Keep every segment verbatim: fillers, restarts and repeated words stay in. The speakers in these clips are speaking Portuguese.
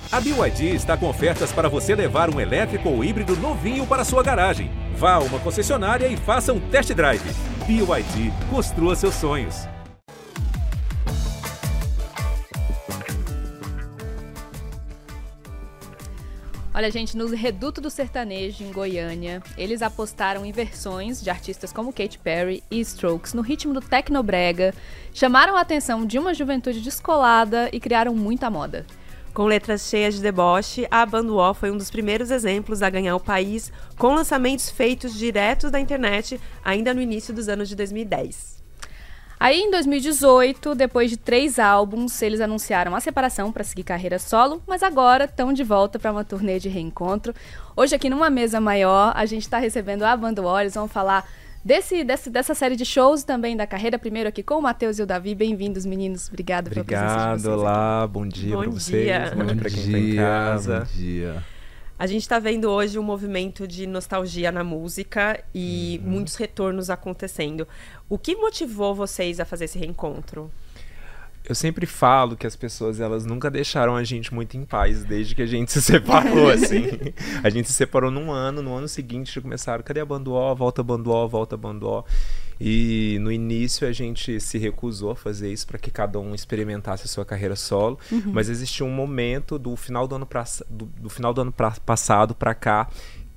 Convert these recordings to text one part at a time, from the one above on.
A B Y D está com ofertas para você levar um elétrico ou híbrido novinho para sua garagem. Vá a uma concessionária e faça um test drive. B Y D, construa seus sonhos. Olha, gente, no Reduto do Sertanejo, em Goiânia, eles apostaram em versões de artistas como Katy Perry e Strokes no ritmo do tecnobrega, chamaram a atenção de uma juventude descolada e criaram muita moda. Com letras cheias de deboche, a Banduó foi um dos primeiros exemplos a ganhar o país com lançamentos feitos diretos da internet, ainda no início dos anos de dois mil e dez. Aí, em dois mil e dezoito, depois de três álbuns, eles anunciaram a separação para seguir carreira solo, mas agora estão de volta para uma turnê de reencontro. Hoje, aqui numa mesa maior, a gente está recebendo a Banduó. Eles vão falar desse, desse, dessa série de shows também da carreira. Primeiro aqui com o Matheus e o Davi. Bem-vindos, meninos. Obrigada pela presença de vocês. Obrigado, olá. Bom dia para vocês. Dia. Bom dia para quem está em casa. Bom dia. A gente está vendo hoje um movimento de nostalgia na música e uhum. muitos retornos acontecendo. O que motivou vocês a fazer esse reencontro? Eu sempre falo que as pessoas, elas nunca deixaram a gente muito em paz desde que a gente se separou, assim. A gente se separou num ano, no ano seguinte já começaram, cadê a Banduó? Volta a Banduó, volta a Banduó. E no início a gente se recusou a fazer isso para que cada um experimentasse a sua carreira solo, uhum. mas existia um momento do final do ano, pra, do, do final do ano pra, passado para cá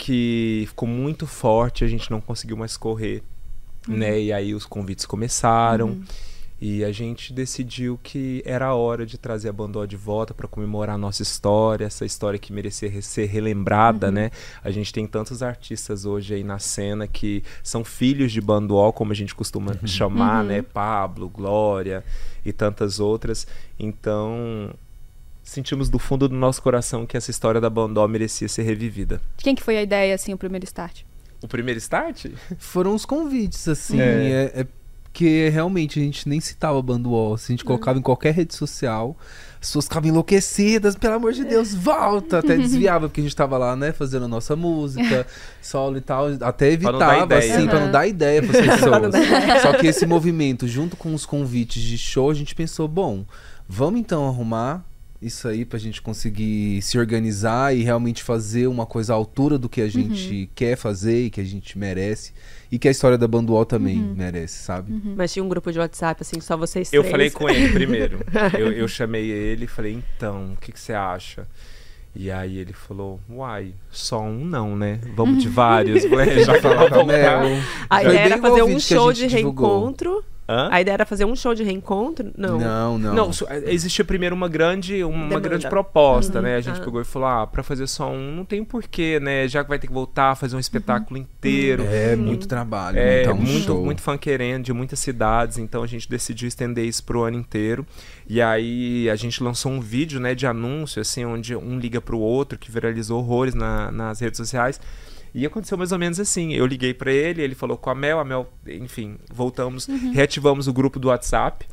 que ficou muito forte, a gente não conseguiu mais correr, uhum. né? E aí os convites começaram. Uhum. E a gente decidiu que era a hora de trazer a Banduó de volta para comemorar a nossa história, essa história que merecia ser relembrada, uhum. né? A gente tem tantos artistas hoje aí na cena que são filhos de Banduó, como a gente costuma uhum. chamar, uhum. né? Pablo, Glória e tantas outras. Então, sentimos do fundo do nosso coração que essa história da Banduó merecia ser revivida. De quem que foi a ideia, assim, o primeiro start? O primeiro start? Foram os convites, assim, é... é, é... Porque realmente a gente nem citava Banduó, assim, a gente colocava uhum. em qualquer rede social, as pessoas ficavam enlouquecidas, pelo amor de Deus, volta! Até desviava, porque a gente tava lá, né, fazendo a nossa música, solo e tal, até evitava, pra assim, uhum. pra não dar ideia pras pessoas. Só que esse movimento, junto com os convites de show, a gente pensou, bom, vamos então arrumar isso aí pra gente conseguir se organizar e realmente fazer uma coisa à altura do que a gente uhum. quer fazer e que a gente merece. E que a história da Banduó também uhum. merece, sabe? Uhum. Mas tinha um grupo de WhatsApp, assim, só vocês três? Eu falei com ele primeiro. eu, eu chamei ele e falei, então, o que, que você acha? E aí ele falou, uai, só um não, né? Vamos de vários. Já falava Mel. A ideia era fazer um show de reencontro. Hã? A ideia era fazer um show de reencontro? Não. Não, não. Não, existia primeiro uma grande, uma grande proposta, uhum. né? A gente ah. pegou e falou, ah, pra fazer só um, não tem porquê, né? Já que vai ter que voltar a fazer um espetáculo uhum. inteiro. É, muito trabalho. É, um muito, show. muito funkeirendo de muitas cidades, então a gente decidiu estender isso pro ano inteiro. E aí a gente lançou um vídeo, né, de anúncio, assim, onde um liga pro outro, que viralizou horrores na, nas redes sociais. E aconteceu mais ou menos assim, eu liguei pra ele, ele falou com a Mel, a Mel, enfim, voltamos, uhum. reativamos o grupo do WhatsApp.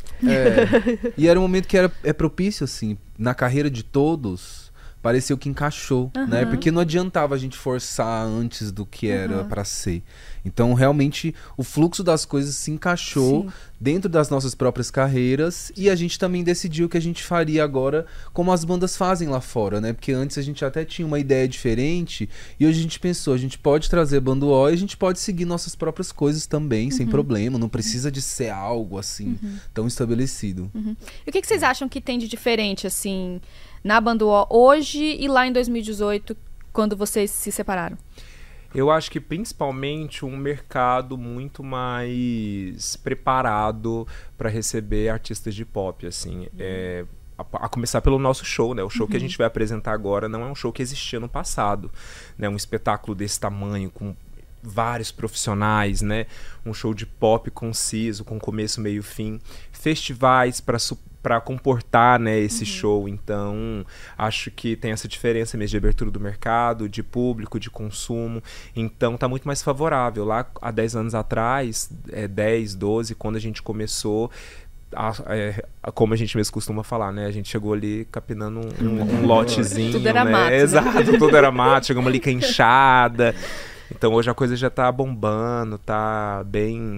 É, e era um momento que era, é propício, assim, na carreira de todos, pareceu que encaixou, uhum. né? Porque não adiantava a gente forçar antes do que era uhum. pra ser. Então, realmente, o fluxo das coisas se encaixou Sim. dentro das nossas próprias carreiras e a gente também decidiu que a gente faria agora como as bandas fazem lá fora, né? Porque antes a gente até tinha uma ideia diferente e hoje a gente pensou, a gente pode trazer a Banduó e a gente pode seguir nossas próprias coisas também, uhum. sem problema. Não precisa de ser algo, assim, uhum. tão estabelecido. Uhum. E o que, que vocês acham que tem de diferente, assim, na Banduó hoje e lá em dois mil e dezoito, quando vocês se separaram? Eu acho que principalmente um mercado muito mais preparado para receber artistas de pop, assim, uhum. é, a, a começar pelo nosso show, né? O show uhum. que a gente vai apresentar agora não é um show que existia no passado, né? Um espetáculo desse tamanho, com vários profissionais, né? Um show de pop conciso, com começo, meio, fim, festivais para para comportar, né, esse uhum. show. Então, acho que tem essa diferença mesmo de abertura do mercado, de público, de consumo. Então, tá muito mais favorável. Lá, há dez anos atrás, é, dez, doze, quando a gente começou, a, é, como a gente mesmo costuma falar, né, a gente chegou ali capinando um, um, um lotezinho. Tudo era né? mato. Exato, né? Tudo era mato. Chegamos ali com a enxada. Então, hoje a coisa já tá bombando, tá bem...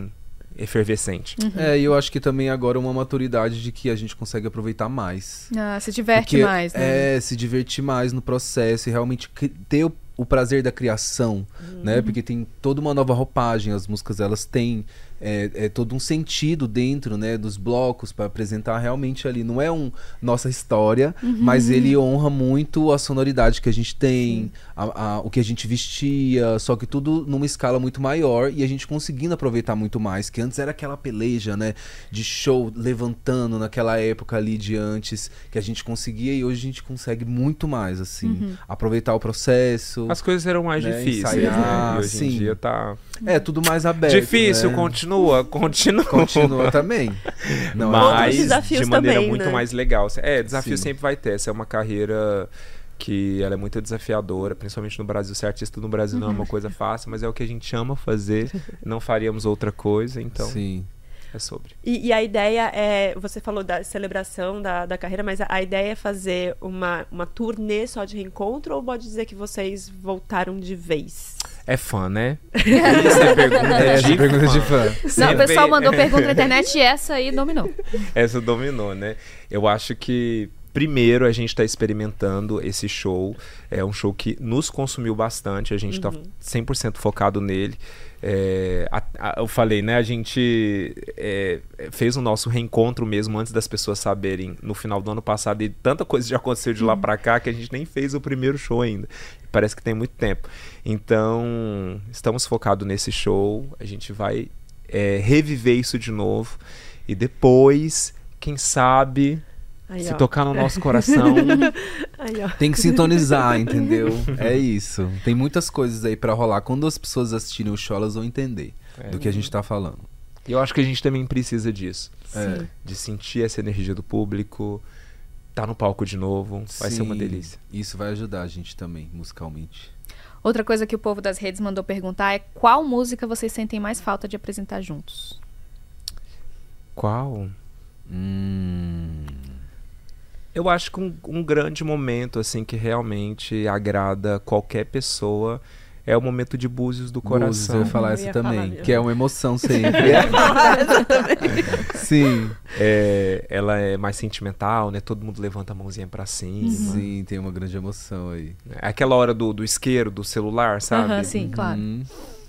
efervescente. Uhum. É, e eu acho que também agora uma maturidade de que a gente consegue aproveitar mais. Ah, se diverte Porque, mais, né? É, se divertir mais no processo e realmente ter o, o prazer da criação, uhum. né? Porque tem toda uma nova roupagem, as músicas elas têm é, é todo um sentido dentro, né, dos blocos para apresentar realmente ali. Não é um nossa história, uhum. mas ele honra muito a sonoridade que a gente tem, a, a, o que a gente vestia, só que tudo numa escala muito maior e a gente conseguindo aproveitar muito mais, que antes era aquela peleja, né, de show levantando naquela época ali de antes, que a gente conseguia e hoje a gente consegue muito mais, assim, uhum. aproveitar o processo. As coisas eram mais né, difíceis, ensaiar, né? E hoje sim. em dia tá... É, tudo mais aberto, difícil, né? continua, continua. Continua também. Não, mas desafios de maneira também, muito né? mais legal. É, desafio Sim. sempre vai ter. Essa é uma carreira que ela é muito desafiadora, principalmente no Brasil. Ser artista no Brasil uhum. não é uma coisa fácil, mas é o que a gente ama fazer. Não faríamos outra coisa, então... Sim. É sobre. E, e a ideia é, você falou da celebração da, da carreira, mas a, a ideia é fazer uma, uma turnê só de reencontro ou pode dizer que vocês voltaram de vez? É fã, né? Essa é pergunta é, de, pergunta fã. de fã. Não, o pessoal mandou pergunta na internet e essa aí dominou. Essa dominou, né? Eu acho que primeiro a gente está experimentando esse show. É um show que nos consumiu bastante. A gente está uhum. cem por cento focado nele. É, a, a, eu falei, né? A gente é, fez o nosso reencontro mesmo antes das pessoas saberem no final do ano passado. E tanta coisa já aconteceu de lá pra cá que a gente nem fez o primeiro show ainda. Parece que tem muito tempo. Então, estamos focados nesse show. A gente vai é, reviver isso de novo. E depois, quem sabe... Aí, se ó. tocar no nosso coração. Aí, tem que sintonizar, entendeu? É isso. Tem muitas coisas aí pra rolar. Quando as pessoas assistirem o show, elas vão entender é, do que a gente tá falando. E eu acho que a gente também precisa disso. É. De sentir essa energia do público. Tá no palco de novo. Vai Sim, ser uma delícia. Isso vai ajudar a gente também, musicalmente. Outra coisa que o povo das redes mandou perguntar é qual música vocês sentem mais falta de apresentar juntos? Qual? Hum... Eu acho que um, um grande momento, assim, que realmente agrada qualquer pessoa é o momento de Búzios do Coração. Búzios, eu ia falar eu essa ia também, falar que é uma emoção sempre. Eu ia falar essa também. Sim. É, ela é mais sentimental, né? Todo mundo levanta a mãozinha pra cima. Uhum. Sim, tem uma grande emoção aí. É aquela hora do, do isqueiro, do celular, sabe? Uhum, sim, claro. Uhum.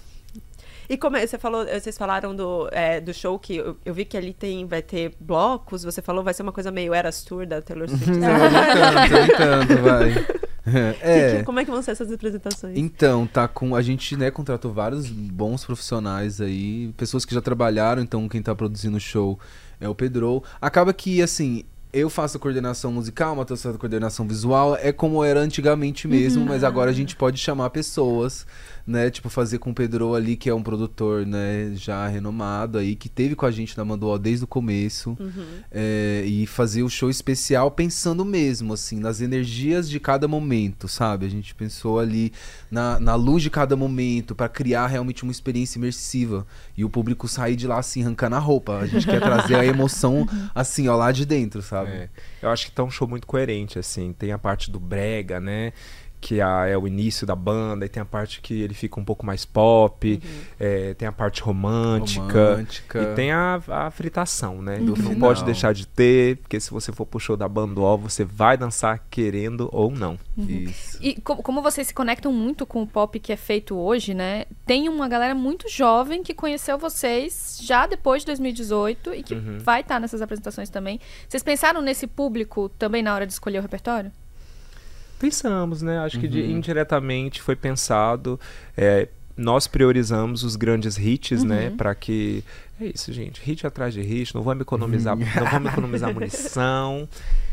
E como é, você falou, vocês falaram do, é, do show que eu, eu vi que ali tem, vai ter blocos, você falou vai ser uma coisa meio Eras Tour da Taylor Swift. Não, nem tanto, nem tanto, vai. É. Que, que, como é que vão ser essas apresentações? Então, tá com. A gente, né, contratou vários bons profissionais aí, pessoas que já trabalharam, então quem tá produzindo o show é o Pedro. Acaba que, assim, eu faço a coordenação musical, Matheus faz a coordenação visual, é como era antigamente mesmo, uhum. mas agora a gente pode chamar pessoas, né, tipo fazer com o Pedro ali, que é um produtor, né, já renomado aí, que teve com a gente na Manduó desde o começo, uhum. é, e fazer o show especial pensando mesmo, assim, nas energias de cada momento, sabe? A gente pensou ali na, na luz de cada momento, pra criar realmente uma experiência imersiva, e o público sair de lá assim, arrancando a roupa. A gente quer trazer a emoção, assim, ó, lá de dentro, sabe? É, eu acho que tá um show muito coerente, assim. Tem a parte do brega, né? Que a, é o início da banda. E tem a parte que ele fica um pouco mais pop. Uhum. É, tem a parte romântica. romântica. E tem a, a fritação, né? Do que não final. pode deixar de ter. Porque se você for pro show da Banduó, você vai dançar querendo ou não. Uhum. Isso. E co como vocês se conectam muito com o pop que é feito hoje, né? Tem uma galera muito jovem que conheceu vocês já depois de dois mil e dezoito e que uhum. vai estar nessas apresentações também. Vocês pensaram nesse público também na hora de escolher o repertório? Pensamos, né? Acho uhum. que de, indiretamente foi pensado. É, nós priorizamos os grandes hits, uhum. né? Para que... É isso, gente. Hit atrás de hit. Não vamos economizar, uhum. não vamos economizar munição.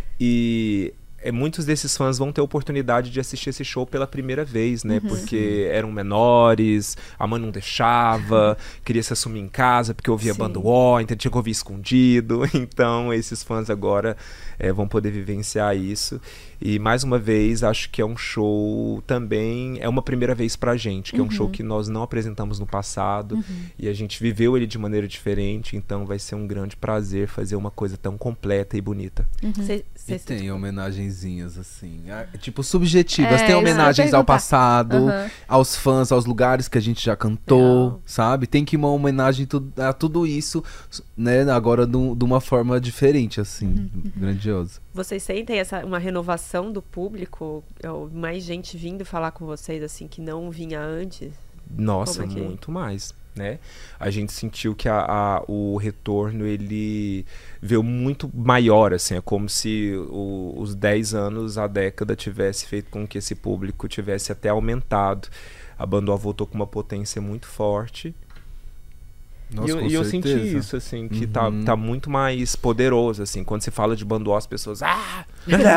E... É, muitos desses fãs vão ter a oportunidade de assistir esse show pela primeira vez, né? Uhum. Porque eram menores, a mãe não deixava, queria se assumir em casa porque ouvia Banduó, então tinha que ouvir escondido. Então, esses fãs agora é, vão poder vivenciar isso. E, mais uma vez, acho que é um show também... É uma primeira vez pra gente, que uhum. é um show que nós não apresentamos no passado. Uhum. E a gente viveu ele de maneira diferente. Então, vai ser um grande prazer fazer uma coisa tão completa e bonita. Uhum. Cê, cê e tem a homenagem homenagenzinhas, assim. Ah, tipo, subjetivas. É, Tem isso que eu ia homenagens ao perguntar. passado, Aham. aos fãs, aos lugares que a gente já cantou, Legal. sabe? Tem que ir uma homenagem tu- a tudo isso, né? Agora de de uma forma diferente, assim. Grandiosa. Vocês sentem essa, uma renovação do público? Ou mais gente vindo falar com vocês, assim, que não vinha antes? Nossa, Como é que- muito mais, né? A gente sentiu que a, a- o retorno, ele veio muito maior, assim, é como se o- os dez anos, a década tivesse feito com que esse público tivesse até aumentado. A Bandoa voltou com uma potência muito forte. Nossa, e eu, com e eu senti certeza. isso, assim, que tá, Uhum. tá muito mais poderoso, assim. Quando se fala de Bandoa, as pessoas... Ah, meu Deus,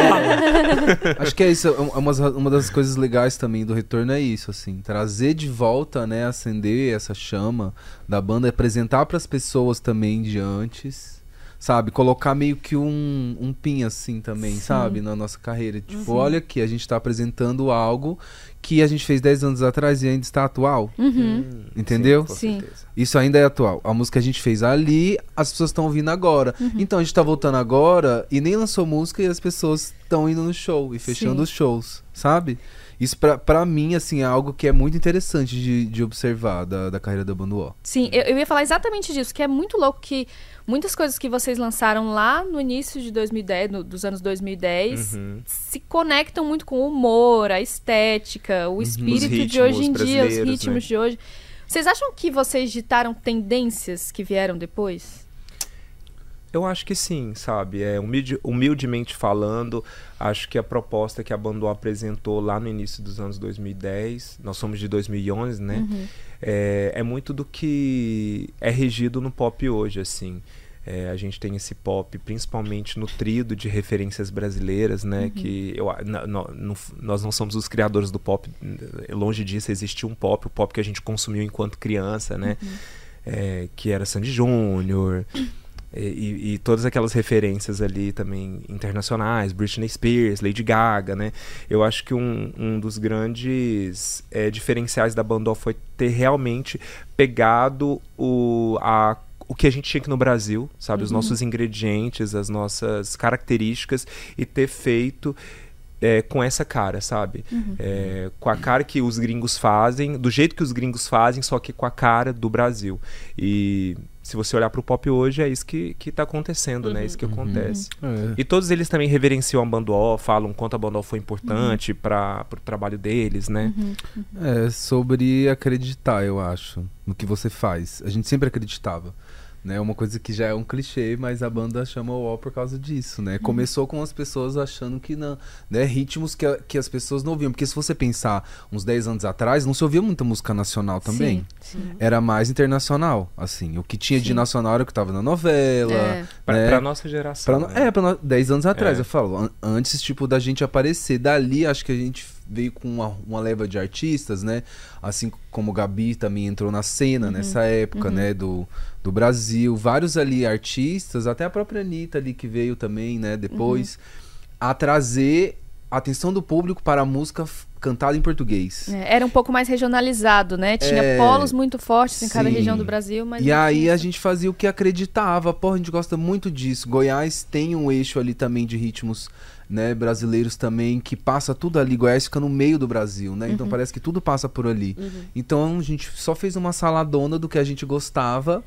Bandoa! Acho que é isso, é uma, uma das coisas legais também do retorno é isso, assim, trazer de volta, né, acender essa chama da banda, apresentar para as pessoas também de antes, sabe, colocar meio que um, um pin assim também, Sim. sabe, na nossa carreira, tipo, olha aqui, a gente tá apresentando algo que a gente fez dez anos atrás e ainda está atual, Hum, entendeu? Sim, com Sim. certeza. Isso ainda é atual. A música que a gente fez ali, as pessoas estão ouvindo agora. Então a gente tá voltando agora e nem lançou música e as pessoas estão indo no show e fechando Sim. os shows, sabe? Isso pra, pra mim, assim, é algo que é muito interessante de, de observar da, da carreira da Bandoa. Sim, eu, eu ia falar exatamente disso, que é muito louco que muitas coisas que vocês lançaram lá no início de dois mil e dez, no- dos anos dois mil e dez, Uhum. se conectam muito com o humor, a estética, o espírito de ritmos hoje em dia, os brasileiros, ritmos né? de hoje. Vocês acham que vocês ditaram tendências que vieram depois? Eu acho que sim, sabe? É, humilde- humildemente falando, acho que a proposta que a Bandoa apresentou lá no início dos anos dois mil e dez, nós somos de dois mil e onze, né? É, é muito do que é regido no pop hoje, assim. É, a gente tem esse pop principalmente nutrido de referências brasileiras, né? Que eu, a- na- no- no- nós não somos os criadores do pop, longe disso, existe um pop, o pop que a gente consumiu enquanto criança, né? É, que era Sandy Júnior. E, e- e todas aquelas referências ali também internacionais, Britney Spears, Lady Gaga, né? Eu acho que um, um dos grandes eh, diferenciais da Bandoa foi ter realmente pegado o, a, o que a gente tinha aqui no Brasil, sabe? Os nossos ingredientes, as nossas características e ter feito é, com essa cara, sabe? É, com a cara que os gringos fazem, do jeito que os gringos fazem, só que com a cara do Brasil. E se você olhar pro pop hoje, é isso que, que tá acontecendo, né? É isso que acontece. É. E todos eles também reverenciam a Bandoa, falam quanto a Bandoa foi importante para pro trabalho deles, né? É sobre acreditar, eu acho, no que você faz. A gente sempre acreditava, né? Uma coisa que já é um clichê, mas a banda chama o ó por causa disso, né? Começou com as pessoas achando que não, né? Ritmos que, a- que as pessoas não ouviam. Porque se você pensar uns dez anos atrás, não se ouvia muita música nacional também. Sim, sim. Era mais internacional, assim. O que tinha de Sim. nacional era o que tava na novela. É. Pra, né? pra nossa geração. Pra no- né? É, pra no- dez anos atrás, É. eu falo. an- Antes, tipo, da gente aparecer. Dali, acho que a gente veio com uma, uma leva de artistas, né? Assim como o Gabi também entrou na cena nessa época, né? Do, do Brasil. Vários ali artistas, até a própria Anitta ali que veio também, né? Depois, a trazer a atenção do público para a música f- cantada em português. É, era um pouco mais regionalizado, né? Tinha É, polos muito fortes em cada sim. região do Brasil, mas E não aí tinha a essa- gente fazia o que acreditava. Porra, a gente gosta muito disso. Goiás tem um eixo ali também de ritmos, né, brasileiros também, que passa tudo ali. Goiás fica no meio do Brasil, né? Então parece que tudo passa por ali. Então a gente só fez uma saladona do que a gente gostava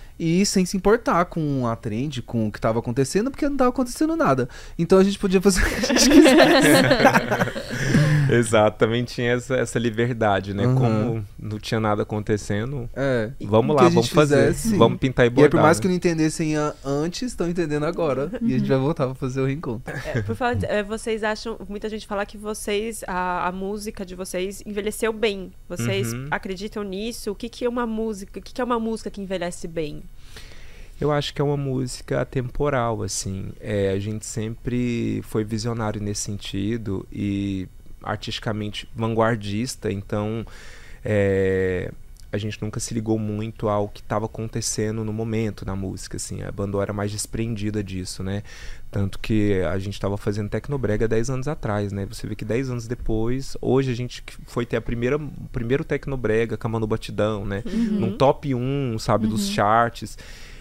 e sem se importar com a trend, com o que tava acontecendo, porque não tava acontecendo nada. Então a gente podia fazer o que a gente Exato, também tinha essa, essa liberdade, né? Uhum. Como não tinha nada acontecendo, É. vamos O que lá, a gente vamos fazer. fizesse. Vamos pintar e E bordar. aí, por mais né? que não entendessem a- antes, estão entendendo agora. E a gente vai voltar pra fazer o reencontro. É, por falar, de- é, vocês acham, muita gente fala que vocês, a, a música de vocês envelheceu bem. Vocês Uhum. acreditam nisso? O que, que é uma música? O que, que é uma música que envelhece bem? Eu acho que é uma música atemporal, assim. É, a gente sempre foi visionário nesse sentido e artisticamente vanguardista, então é, a gente nunca se ligou muito ao que estava acontecendo no momento na música, assim. A Bandoa era mais desprendida disso, né? Tanto que a gente estava fazendo Tecnobrega dez anos atrás, né? Você vê que dez anos depois, hoje a gente foi ter a primeira, o primeiro Tecnobrega com a Manu Batidão, né? Num top um, sabe, dos charts.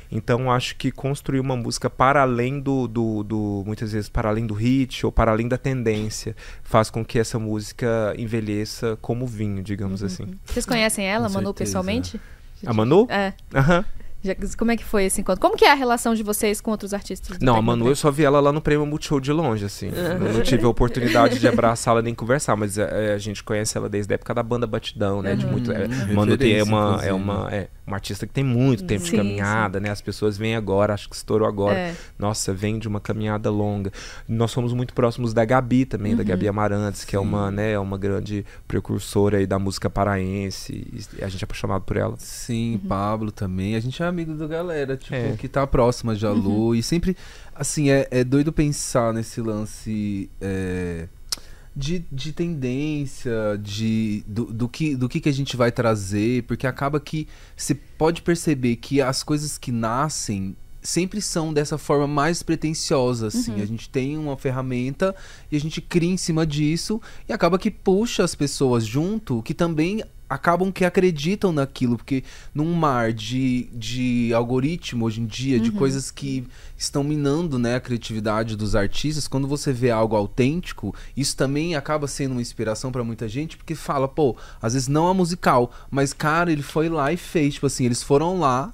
Então acho que construir uma música para além do, do, do, muitas vezes para além do hit ou para além da tendência, faz com que essa música envelheça como vinho, digamos Uhum. assim. Vocês conhecem ela, Com Manu, certeza. pessoalmente? A Manu? É. Aham. Já- como é que foi esse encontro? Como que é a relação de vocês com outros artistas? do Não, a Tecnobrega? Manu eu só vi ela lá no Prêmio Multishow de longe, assim. Eu não tive a oportunidade de abraçá-la nem conversar, mas é, a gente conhece ela desde a época da banda Batidão, né? De muito, é, Uhum. Manu tem, é, Referência, uma, inclusive. é, uma, é uma artista que tem muito tempo Sim, de caminhada, né? As pessoas vêm agora, acho que estourou agora. É. Nossa, vem de uma caminhada longa. Nós somos muito próximos da Gabi também, da Gabi Amarantes, que é uma, né, uma grande precursora aí da música paraense. E a gente é apaixonado por ela. Sim, Pablo também. A gente é amigo da galera, tipo, É. que tá próxima de Alô. E sempre, assim, é, é doido pensar nesse lance é, de, de tendência, de, do, do, que, do que, que a gente vai trazer, porque acaba que você pode perceber que as coisas que nascem sempre são dessa forma mais pretensiosa, assim. A gente tem uma ferramenta e a gente cria em cima disso e acaba que puxa as pessoas junto, que também acabam que acreditam naquilo, porque num mar de, de algoritmo hoje em dia, de coisas que estão minando, né, a criatividade dos artistas, quando você vê algo autêntico, isso também acaba sendo uma inspiração pra muita gente, porque fala, pô, às vezes não é musical, mas cara, ele foi lá e fez, tipo assim, eles foram lá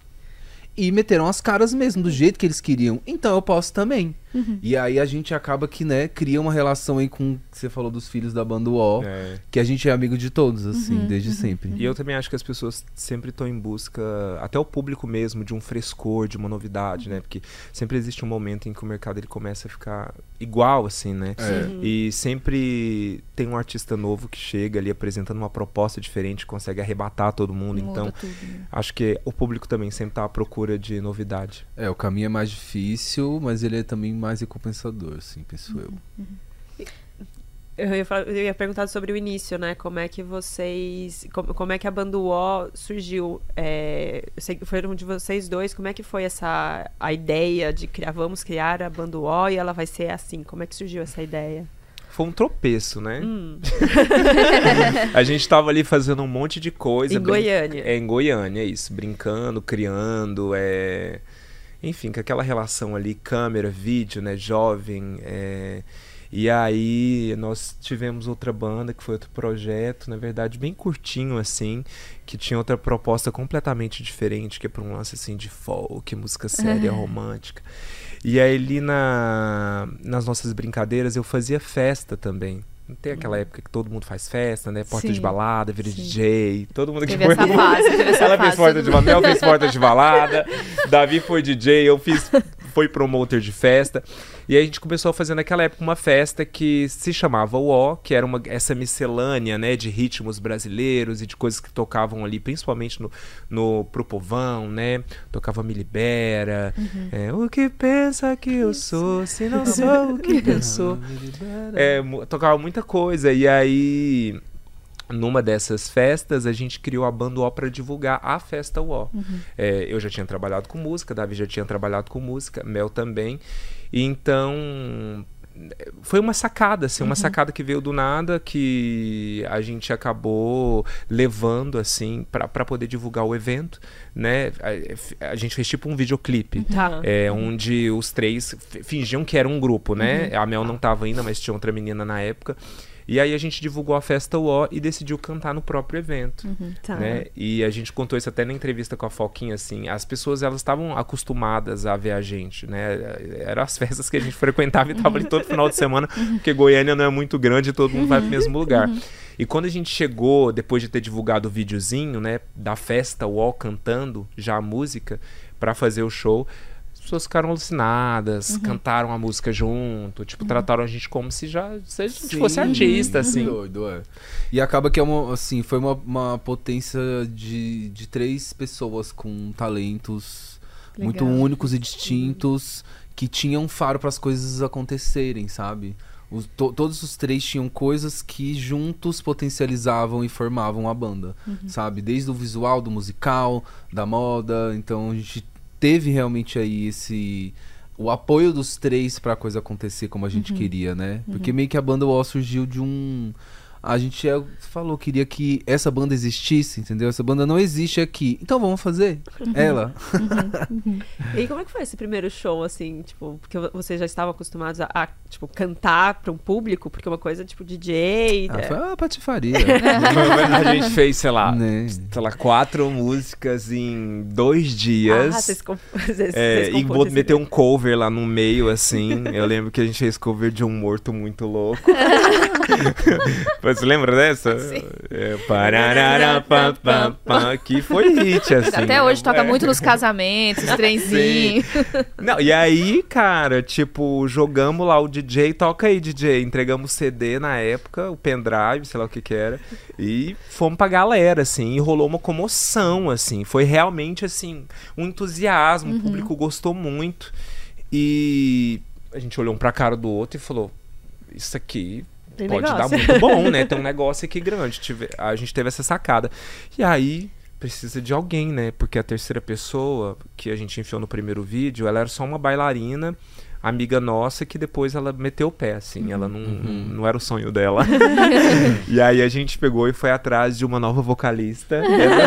e meteram as caras mesmo, do jeito que eles queriam. Então eu posso também. E aí a gente acaba que, né, cria uma relação aí com, você falou dos filhos da banda O, É. que a gente é amigo de todos, assim, desde sempre. E eu também acho que as pessoas sempre estão em busca, até o público mesmo, de um frescor, de uma novidade, né? Porque sempre existe um momento em que o mercado ele começa a ficar igual, assim, né? E sempre tem um artista novo que chega ali apresentando uma proposta diferente, consegue arrebatar todo mundo. Muda Então, tudo, né? acho que o público também sempre tá à procura de novidade. É, o caminho é mais difícil, mas ele é também mais recompensador, assim, penso eu. Eu ia, falar- eu ia perguntar sobre o início, né? Como é que vocês... Como, como é que a banda O surgiu? É, eu sei que foram de vocês dois. Como é que foi essa... A ideia de criar... Vamos criar a banda O e ela vai ser assim. Como é que surgiu essa ideia? Foi um tropeço, né? Hum, A gente tava ali fazendo um monte de coisa. em brin- Goiânia. É, em Goiânia, é isso. Brincando, criando, é... Enfim, com aquela relação ali, câmera, vídeo, né? Jovem, é... E aí nós tivemos outra banda, que foi outro projeto, na verdade, bem curtinho, assim, que tinha outra proposta completamente diferente, que é para um lance, assim, de folk, música séria, romântica. E aí ali na... nas nossas brincadeiras eu fazia festa também. Não tem aquela época que todo mundo faz festa, né? Porta Sim. de balada, vira Sim. D J, todo mundo que Teve foi... essa fase, teve essa Ela fase. fez porta de balada, Mel fez porta de balada, Davi foi D J, eu fiz, foi promoter de festa. E aí a gente começou a fazer naquela época uma festa que se chamava O, que era uma, essa miscelânea, né, de ritmos brasileiros e de coisas que tocavam ali, principalmente no, no, pro povão, né? Tocava Me Libera, é, o que pensa que eu sou, se não sou o que pensou. É, mu- tocava muita coisa, e aí... Numa dessas festas, a gente criou a banda O para divulgar a festa O. É, eu já tinha trabalhado com música, Davi já tinha trabalhado com música, Mel também. E então, foi uma sacada, assim, uma sacada que veio do nada, que a gente acabou levando, assim, para poder divulgar o evento, né? A, a gente fez tipo um videoclipe. Tá. É, onde os três f- fingiam que era um grupo, né? A Mel não tava ainda, mas tinha outra menina na época. E aí a gente divulgou a festa O e decidiu cantar no próprio evento, Tá. né? E a gente contou isso até na entrevista com a Foquinha, assim, as pessoas, elas estavam acostumadas a ver a gente, né? Eram as festas que a gente frequentava e tava ali todo final de semana, porque Goiânia não é muito grande e todo mundo vai pro mesmo lugar. E quando a gente chegou, depois de ter divulgado o videozinho, né, da festa O cantando já a música, pra fazer o show, as pessoas ficaram alucinadas, cantaram a música junto, tipo, trataram a gente como se já se a gente Sim, fosse artista, muito assim. doido, é. E acaba que é uma, assim, foi uma, uma potência de, de três pessoas com talentos Legal. muito únicos e distintos, que tinham faro para as coisas acontecerem, sabe? Os, to- todos os três tinham coisas que juntos potencializavam e formavam a banda, sabe? Desde o visual, do musical, da moda. Então a gente teve realmente aí esse... o apoio dos três pra coisa acontecer como a gente queria, né? Porque meio que a banda O surgiu de um... a gente é, falou, queria que essa banda existisse, entendeu? Essa banda não existe aqui. Então vamos fazer ela. E aí, como é que foi esse primeiro show, assim, tipo, porque vocês já estavam acostumados a, a, tipo, cantar para um público, porque uma coisa, tipo, D J... Ah, é... foi uma patifaria. A gente fez, sei lá, Né? sei lá, quatro músicas em dois dias. Ah, vocês, comp... vocês, É, vocês e compõem esse meter um vídeo. cover lá no meio, assim. Eu lembro que a gente fez cover de um morto muito louco. Você lembra dessa? Sim. É, pararara, pam, pam, pam, que foi hit, assim. Até hoje toca É. muito nos casamentos, trenzinho. Não, e aí, cara, tipo, jogamos lá o D J, toca aí, D J. Entregamos C D na época, o pendrive, sei lá o que que era. E fomos pra galera, assim, e rolou uma comoção, assim. Foi realmente, assim, um entusiasmo, o público gostou muito. E a gente olhou um pra cara do outro e falou, isso aqui Tem pode negócio. dar muito bom, né? Tem um negócio aqui grande. Tive- a gente teve essa sacada. E aí, precisa de alguém, né? Porque a terceira pessoa que a gente enfiou no primeiro vídeo, ela era só uma bailarina, amiga nossa, que depois ela meteu o pé, assim. Ela não, não, não era o sonho dela. E aí a gente pegou e foi atrás de uma nova vocalista.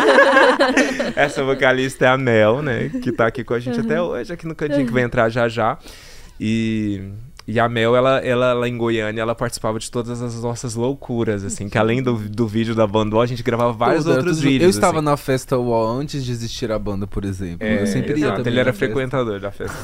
Essa, essa vocalista é a Mel, né? Que tá aqui com a gente até hoje, aqui no cantinho, que vai entrar já já. E... E a Mel, ela, ela lá em Goiânia, ela participava de todas as nossas loucuras, assim, que além do, do vídeo da banda, a gente gravava vários Tudo, era outros tudo junto. vídeos. Eu estava assim. na festa UOL antes de existir a banda, por exemplo. É, eu sempre ia exato, também ele era na festa. frequentador da festa.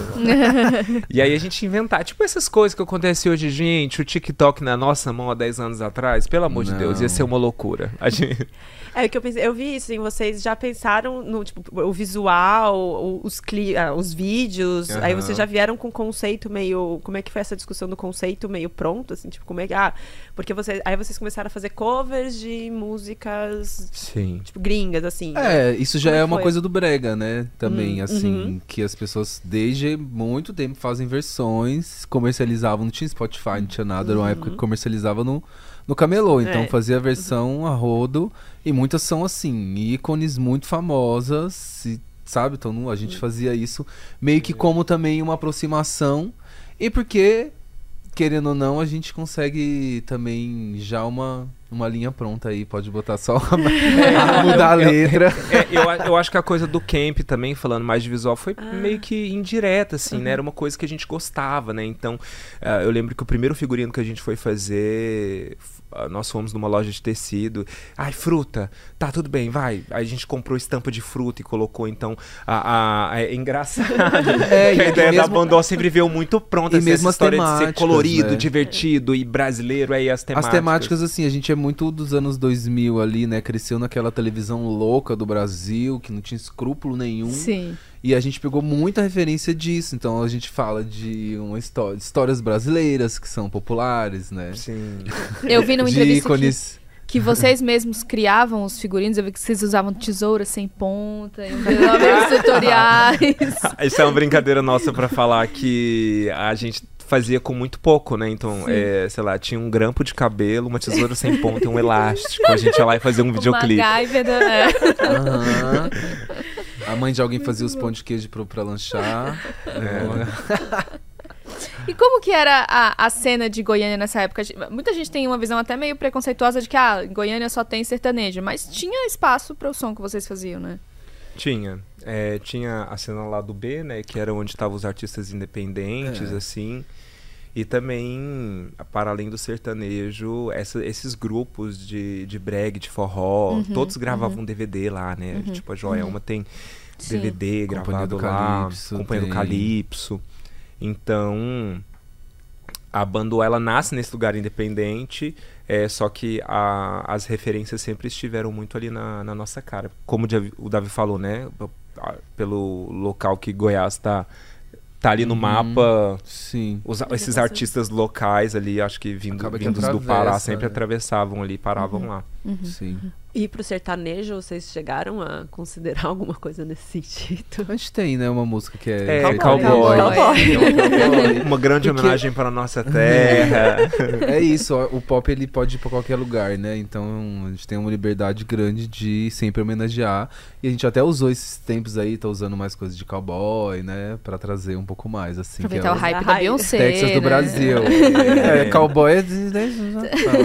E aí a gente inventar, tipo essas coisas que acontecem hoje, gente, o TikTok na nossa mão há dez anos atrás, pelo amor de Não. Deus, ia ser uma loucura. A gente... É, o que eu pensei, eu vi isso, assim, vocês já pensaram no, tipo, o visual, o- os, cli ah, os vídeos, aí Aham. vocês já vieram com um conceito meio, como é que foi essa discussão do conceito meio pronto, assim, tipo, como é que, ah, porque vocês, aí vocês começaram a fazer covers de músicas, Sim. tipo, gringas, assim. É, isso já Como é é que uma foi? coisa do brega, né? Também, Hum, assim, uhum. que as pessoas desde muito tempo fazem versões, comercializavam, não tinha Spotify, não tinha nada, era uma época que comercializava no, no camelô, então É. fazia a versão a rodo, e muitas são assim, ícones muito famosas, e, sabe? Então não- a gente fazia isso meio que como também uma aproximação, e porque, querendo ou não, a gente consegue também já uma... Uma linha pronta aí, pode botar só a mudar a letra. É, eu, a- eu acho que a coisa do camp também, falando mais de visual, foi meio que indireta, assim, né? Era uma coisa que a gente gostava, né? Então, ah, eu lembro que o primeiro figurino que a gente foi fazer, f- ah, nós fomos numa loja de tecido. Ai, fruta, tá, tudo bem, vai. Aí a gente comprou estampa de fruta e colocou, então, a... a- é engraçado. É, que e a ideia mesmo- da Bandol sempre veio muito pronta, e assim, mesmo essa as história de ser temáticas, colorido, né? divertido e brasileiro, aí as temáticas. As temáticas, assim, a gente é muito dos anos dois mil ali, né? Cresceu naquela televisão louca do Brasil, que não tinha escrúpulo nenhum. Sim. E a gente pegou muita referência disso. Então a gente fala de uma história, histórias brasileiras que são populares, né? Sim. Eu vi numa de entrevista que, ícones. que vocês mesmos criavam os figurinos. Eu vi que vocês usavam tesoura sem ponta. Eu vi lá meus tutoriais. Isso é uma brincadeira nossa pra falar que a gente fazia com muito pouco, né? Então, é, sei lá, tinha um grampo de cabelo, uma tesoura sem ponta e um elástico. A gente ia lá e fazia um O videoclipe. MacGyver da... é. Aham. A mãe de alguém fazia os pão de queijo pra, pra lanchar. É. E como que era a, a cena de Goiânia nessa época? Muita gente tem uma visão até meio preconceituosa de que ah, em Goiânia só tem sertanejo, mas tinha espaço para o som que vocês faziam, né? Tinha. É, tinha a cena lá do B, né? Que era onde estavam os artistas independentes, É. assim. E também, para além do sertanejo, essa- esses grupos de, de brega, de forró, Uhum, todos gravavam D V D lá, né? Tipo, a Joelma tem Sim. D V D Companhia gravado do lá, Calypso Companhia do tem. Calypso. Então, a banda ela nasce nesse lugar independente, é, só que a- as referências sempre estiveram muito ali na, na nossa cara. Como o Davi, o Davi falou, né? A- Pelo local que Goiás tá, tá ali no Uhum. mapa, Sim. os- esses artistas locais ali, acho que vindo, Acaba que vindos do atravessa, Pará, sempre né? atravessavam ali, paravam lá. Sim. E pro sertanejo, vocês chegaram a considerar alguma coisa nesse sentido? A gente tem, né, uma música que é... É, sertanejo. cowboy. Cowboy. Uma grande Porque- homenagem para a nossa terra. É isso, ó, o pop ele pode ir pra qualquer lugar, né? Então a gente tem uma liberdade grande de sempre homenagear. E a gente até usou esses tempos aí, tá usando mais coisas de cowboy, né? Pra trazer um pouco mais, assim. que é Aproveitar o o hype A da raiz. Beyoncé, Texas do né? Brasil. É, cowboy é de dez anos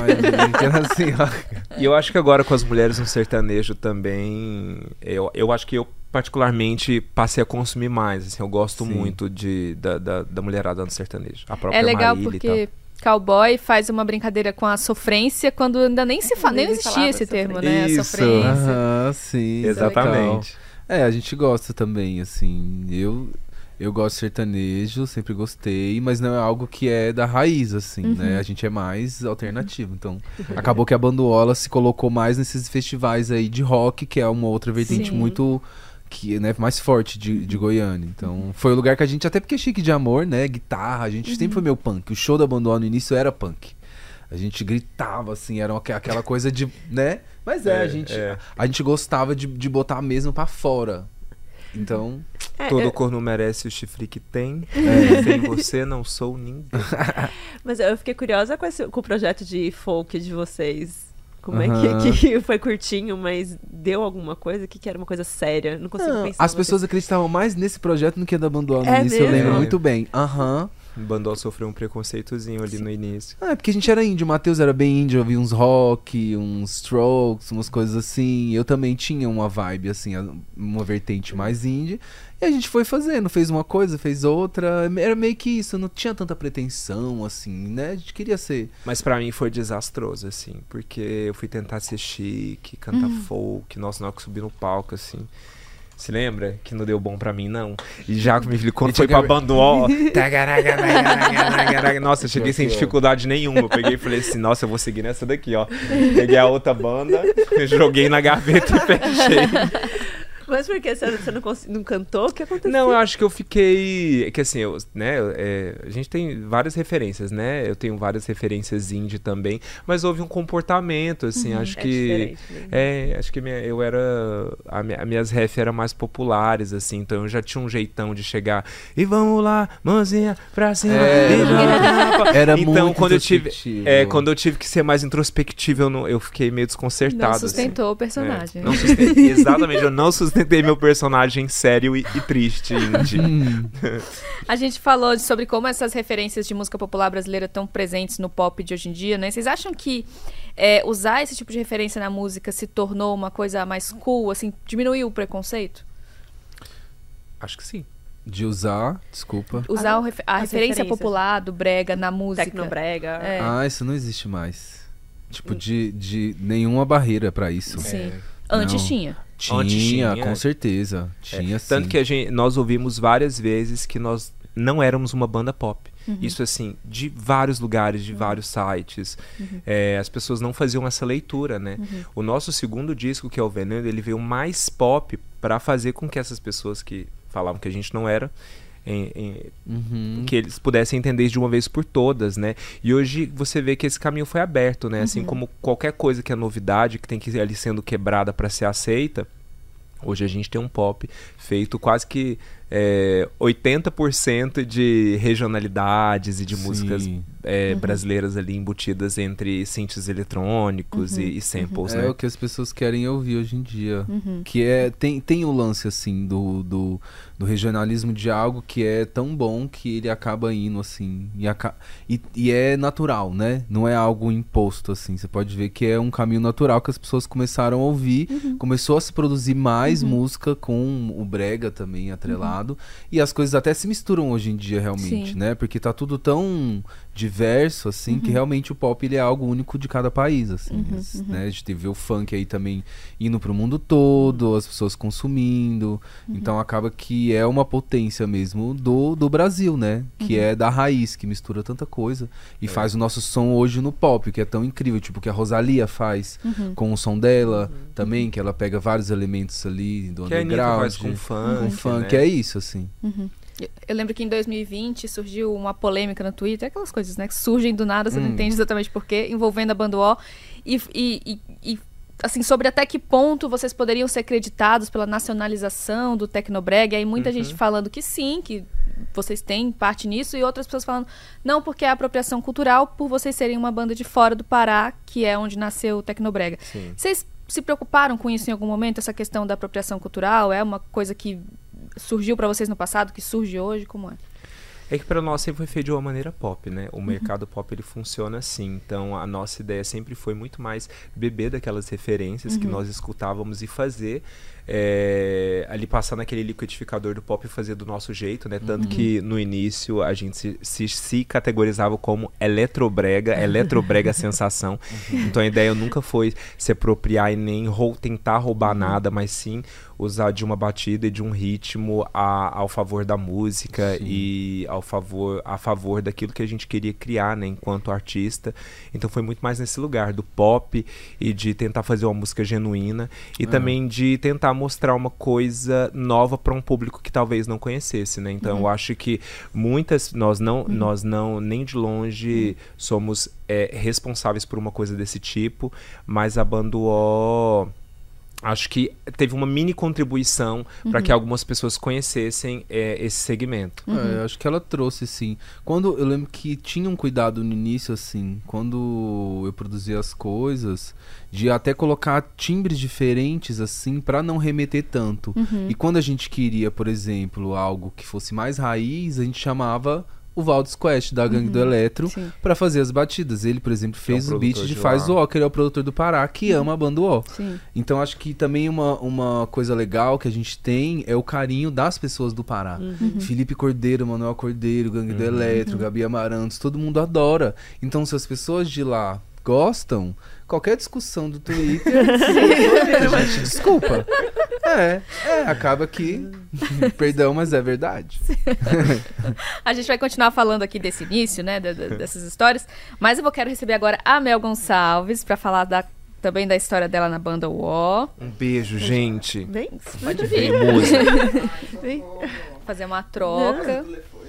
atrás, assim, ó. E eu acho que agora com as mulheres no sertanejo também, eu, eu acho que eu particularmente passei a consumir mais, assim, eu gosto Sim. muito de, da, da, da mulherada no sertanejo. A própria É legal Marília e porque cowboy faz uma brincadeira com a sofrência quando ainda nem se fa... nem Ninguém existia falava esse termo, sofrência. né? A Isso. sofrência. Aham, sim. tal. Exatamente. É, a gente gosta também, assim. Eu, eu gosto de sertanejo, sempre gostei, mas não é algo que é da raiz, assim, Uhum. né? A gente é mais alternativo. Então, acabou que a Banduola se colocou mais nesses festivais aí de rock, que é uma outra vertente Sim. muito. Que, né, mais forte de, de Goiânia. Então, foi o lugar que a gente, até porque é chique de amor, né? Guitarra, a gente sempre foi meio punk. O show da Banduola no início era punk. A gente gritava, assim, era aqu- aquela coisa de, né? Mas é, É, a gente, é. a gente gostava de, de botar mesmo pra fora. Então, É, Todo eu- corno merece o chifre que tem. É. Sem você não sou ninguém. mas eu fiquei curiosa com, esse, com o projeto de folk de vocês. Como Aham. é que, que foi curtinho, mas deu alguma coisa? O que, que era uma coisa séria? Não consigo não, pensar. as em pessoas acreditavam mais nesse projeto do que da Banduola no É início, eu mesmo? lembro É. muito bem. Aham. O Bandol sofreu um preconceitozinho ali no início. Ah, é porque a gente era índio, o Matheus era bem índio, eu ouvia uns rock, uns strokes, umas coisas assim. Eu também tinha uma vibe, assim, a- uma vertente mais indie. E a gente foi fazendo, fez uma coisa, fez outra. Era meio que isso, não tinha tanta pretensão, assim, né? A gente queria ser. Mas pra mim foi desastroso, assim, porque eu fui tentar ser chique, cantar Hum. folk, nossa, na hora que subi no palco, assim. Se lembra? Que não deu bom pra mim, não. E já, meu filho, quando E foi tinha pra que- Banduol, nossa, eu cheguei sem dificuldade nenhuma. Eu peguei e falei assim, nossa, eu vou seguir nessa daqui, ó. Peguei a outra banda, joguei na gaveta e fechei. Mas por que você, você não, cons- não cantou? O que aconteceu? Não, eu acho que eu fiquei. É que assim, eu, né? é, a gente tem várias referências, né? Eu tenho várias referências indie também, mas houve um comportamento, assim, acho É que. diferente, né? É, acho que minha- eu era. A, minha- as minhas ref eram mais populares, assim, então eu já tinha um jeitão de chegar. E vamos lá, mãozinha pra cima. É, e vamos." Era então, muito quando eu tive. introspectivo. É, quando eu tive que ser mais introspectivo, eu, não, eu fiquei meio desconcertado. Não assim. sustentou o personagem. É, não sustentei, exatamente, eu não sustentei meu personagem sério e, e triste, indie. Hum, A gente falou de- sobre como essas referências de música popular brasileira estão presentes no pop de hoje em dia, né? Vocês acham que é, usar esse tipo de referência na música se tornou uma coisa mais cool, assim, diminuiu o preconceito? Acho que sim. de usar, desculpa. Usar Ah, o refe- a as referência referências. popular do brega na música. Tecnobrega. É. Ah, isso não existe mais. Tipo, de, de nenhuma barreira pra isso. Sim. É. Antes Não. tinha. Tinha, Antes tinha. com certeza. Tinha sim. Tanto que a gente, nós ouvimos várias vezes que nós não éramos uma banda pop. Isso assim, de vários lugares, de vários sites. É, as pessoas não faziam essa leitura, né? O nosso segundo disco, que é o Veneno, ele veio mais pop pra fazer com que essas pessoas que falavam que a gente não era, em- em- Uhum. que eles pudessem entender isso de uma vez por todas, né? E hoje você vê que esse caminho foi aberto, né? Assim como qualquer coisa que é novidade, que tem que ir ali sendo quebrada para ser aceita, hoje a gente tem um pop feito quase que é, oitenta por cento de regionalidades e de Sim. músicas é, brasileiras ali embutidas entre synths eletrônicos e, e samples, É né? o que as pessoas querem ouvir hoje em dia. Que é, tem, tem o lance, assim, do, do, do regionalismo de algo que é tão bom que ele acaba indo, assim. E, aca- e, e é natural, né? Não é algo imposto, assim. Você pode ver que é um caminho natural que as pessoas começaram a ouvir. Começou a se produzir mais música com o brega também atrelado. E as coisas até se misturam hoje em dia, realmente, Sim. né? Porque tá tudo tão diverso, assim, que realmente o pop ele é algo único de cada país, assim, as- né? A gente vê o funk aí também indo pro mundo todo, as pessoas consumindo, então acaba que é uma potência mesmo do, do Brasil, né? Que é da raiz, que mistura tanta coisa e faz o nosso som hoje no pop, que é tão incrível, tipo, que a Rosalía faz com o som dela também, que ela pega vários elementos ali do Que a Anitta underground, faz com funk, com funk, né? é isso, assim. Eu, eu lembro que em dois mil e vinte surgiu uma polêmica no Twitter, aquelas coisas, né, que surgem do nada, você hum. não entende exatamente porquê, envolvendo a banda U O. E, e, e, e, assim, sobre até que ponto vocês poderiam ser creditados pela nacionalização do Tecnobrega. E aí muita uhum. gente falando que sim, que vocês têm parte nisso, e outras pessoas falando, não, porque é apropriação cultural por vocês serem uma banda de fora do Pará, que é onde nasceu o Tecnobrega. Sim. Vocês se preocuparam com isso em algum momento, essa questão da apropriação cultural? É uma coisa que surgiu para vocês no passado, que surge hoje? Como é? É que para nós sempre foi feito de uma maneira pop, né? O uhum. mercado pop, ele funciona assim. Então, a nossa ideia sempre foi muito mais beber daquelas referências uhum. que nós escutávamos e fazer, é, ali passar naquele liquidificador do pop e fazer do nosso jeito, né? Tanto uhum. que no início a gente se, se, se categorizava como eletrobrega, eletrobrega sensação. Uhum. Então, a ideia nunca foi se apropriar e nem rou- tentar roubar uhum. nada, mas sim usar de uma batida e de um ritmo a, ao favor da música Sim. e ao favor, a favor daquilo que a gente queria criar, né, enquanto artista. Então foi muito mais nesse lugar do pop e de tentar fazer uma música genuína e ah. também de tentar mostrar uma coisa nova para um público que talvez não conhecesse, né? Então uhum. eu acho que muitas, nós não, uhum. nós não nem de longe uhum. somos é, responsáveis por uma coisa desse tipo, mas a banda U O acho que teve uma mini contribuição uhum. para que algumas pessoas conhecessem é, esse segmento. Uhum. É, acho que ela trouxe, sim. Quando eu lembro que tinha um cuidado no início, assim, quando eu produzia as coisas, de até colocar timbres diferentes, assim, para não remeter tanto. Uhum. E quando a gente queria, por exemplo, algo que fosse mais raiz, a gente chamava o Valdez Quest, da Gangue uhum, do Eletro, para fazer as batidas. Ele, por exemplo, fez é o, o beat de, de Faz o O, que ele é o produtor do Pará, que uhum. ama a banda O. Sim. Então, acho que também uma, uma coisa legal que a gente tem é o carinho das pessoas do Pará. Uhum. Felipe Cordeiro, Manuel Cordeiro, Gangue uhum. do Eletro, uhum. Gabi Amarantos, todo mundo adora. Então, se as pessoas de lá gostam, qualquer discussão do Twitter, gente, desculpa. É, é, acaba que, perdão, mas é verdade. A gente vai continuar falando aqui desse início, né, de, de, dessas histórias, mas eu vou quero receber agora a Mel Gonçalves para falar da, também da história dela na banda U O. Um beijo, gente. Vem, pode vir. Vem. Fazer uma troca.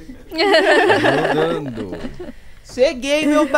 Rodando. Cheguei, meu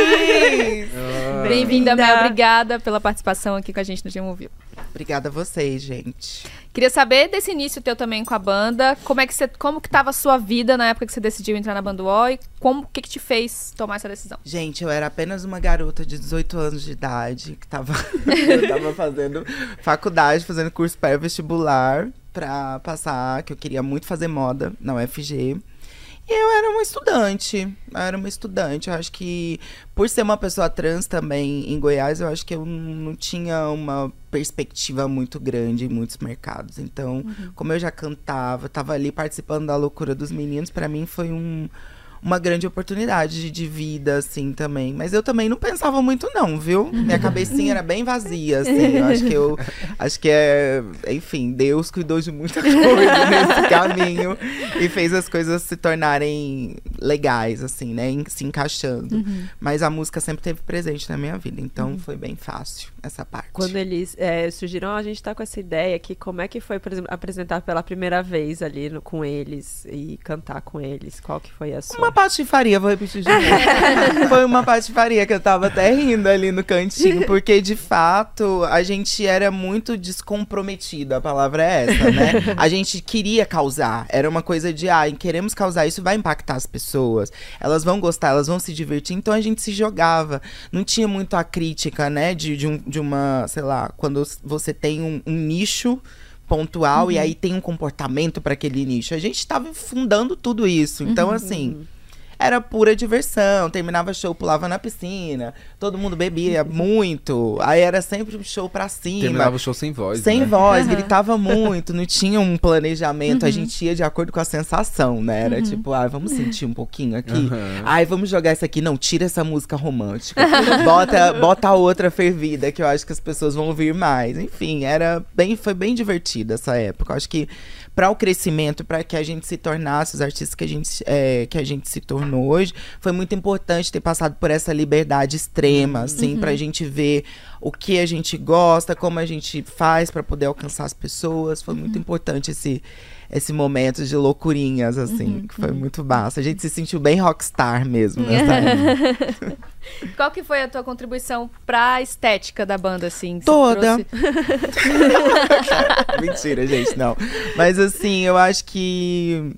país! Ah. Bem-vinda, Mel. Obrigada pela participação aqui com a gente no G um Ouviu. Obrigada a vocês, gente. Queria saber desse início teu também com a banda, como é que você, como que tava a sua vida na época que você decidiu entrar na banda U O e como que, que te fez tomar essa decisão? Gente, eu era apenas uma garota de dezoito anos de idade, que tava, eu tava fazendo faculdade, fazendo curso pré-vestibular pra passar, que eu queria muito fazer moda na U F G. E eu era uma estudante, eu era uma estudante. Eu acho que, por ser uma pessoa trans também em Goiás, eu acho que eu não tinha uma perspectiva muito grande em muitos mercados. Então, uhum. como eu já cantava, tava ali participando da loucura dos meninos, pra mim foi um... uma grande oportunidade de, de vida, assim, também. Mas eu também não pensava muito, não, viu? Minha cabecinha era bem vazia, assim. Eu acho que eu... Acho que é... Enfim, Deus cuidou de muita coisa nesse caminho. E fez as coisas se tornarem legais, assim, né? Em, se encaixando. Uhum. Mas a música sempre esteve presente na minha vida. Então, uhum. foi bem fácil essa parte. Quando eles é, surgiram, a gente tá com essa ideia aqui. Como é que foi, por exemplo, apresentar pela primeira vez ali no, com eles e cantar com eles? Qual que foi a sua... Uma patifaria, vou repetir de novo. Foi uma patifaria que eu tava até rindo ali no cantinho, porque de fato a gente era muito descomprometido, a palavra é essa, né? A gente queria causar, era uma coisa de, ah, queremos causar, isso vai impactar as pessoas, elas vão gostar, elas vão se divertir, então a gente se jogava. Não tinha muito a crítica, né, de, de, um, de uma, sei lá, quando você tem um, um nicho pontual uhum. e aí tem um comportamento para aquele nicho. A gente estava fundando tudo isso, então uhum. assim... Era pura diversão, terminava show, pulava na piscina, todo mundo bebia muito, aí era sempre um show pra cima. Terminava o show sem voz, Sem né? voz, uhum. gritava muito, não tinha um planejamento, uhum. a gente ia de acordo com a sensação, né? Era uhum. tipo, ah, vamos sentir um pouquinho aqui. Uhum. Ai, vamos jogar essa aqui, não, tira essa música romântica, bota, bota a outra fervida, que eu acho que as pessoas vão ouvir mais. Enfim, era bem, foi bem divertido essa época, eu acho que para o crescimento, para que a gente se tornasse os artistas que a gente, é, que a gente se tornou hoje, foi muito importante ter passado por essa liberdade extrema, assim, uhum. pra gente ver o que a gente gosta, como a gente faz para poder alcançar as pessoas. Foi uhum. muito importante esse, esse momento de loucurinhas, assim, uhum, que foi uhum. muito massa. A gente se sentiu bem rockstar mesmo nessa época. Qual que foi a tua contribuição pra estética da banda, assim? Toda! Trouxe... Mentira, gente, não. Mas assim, eu acho que...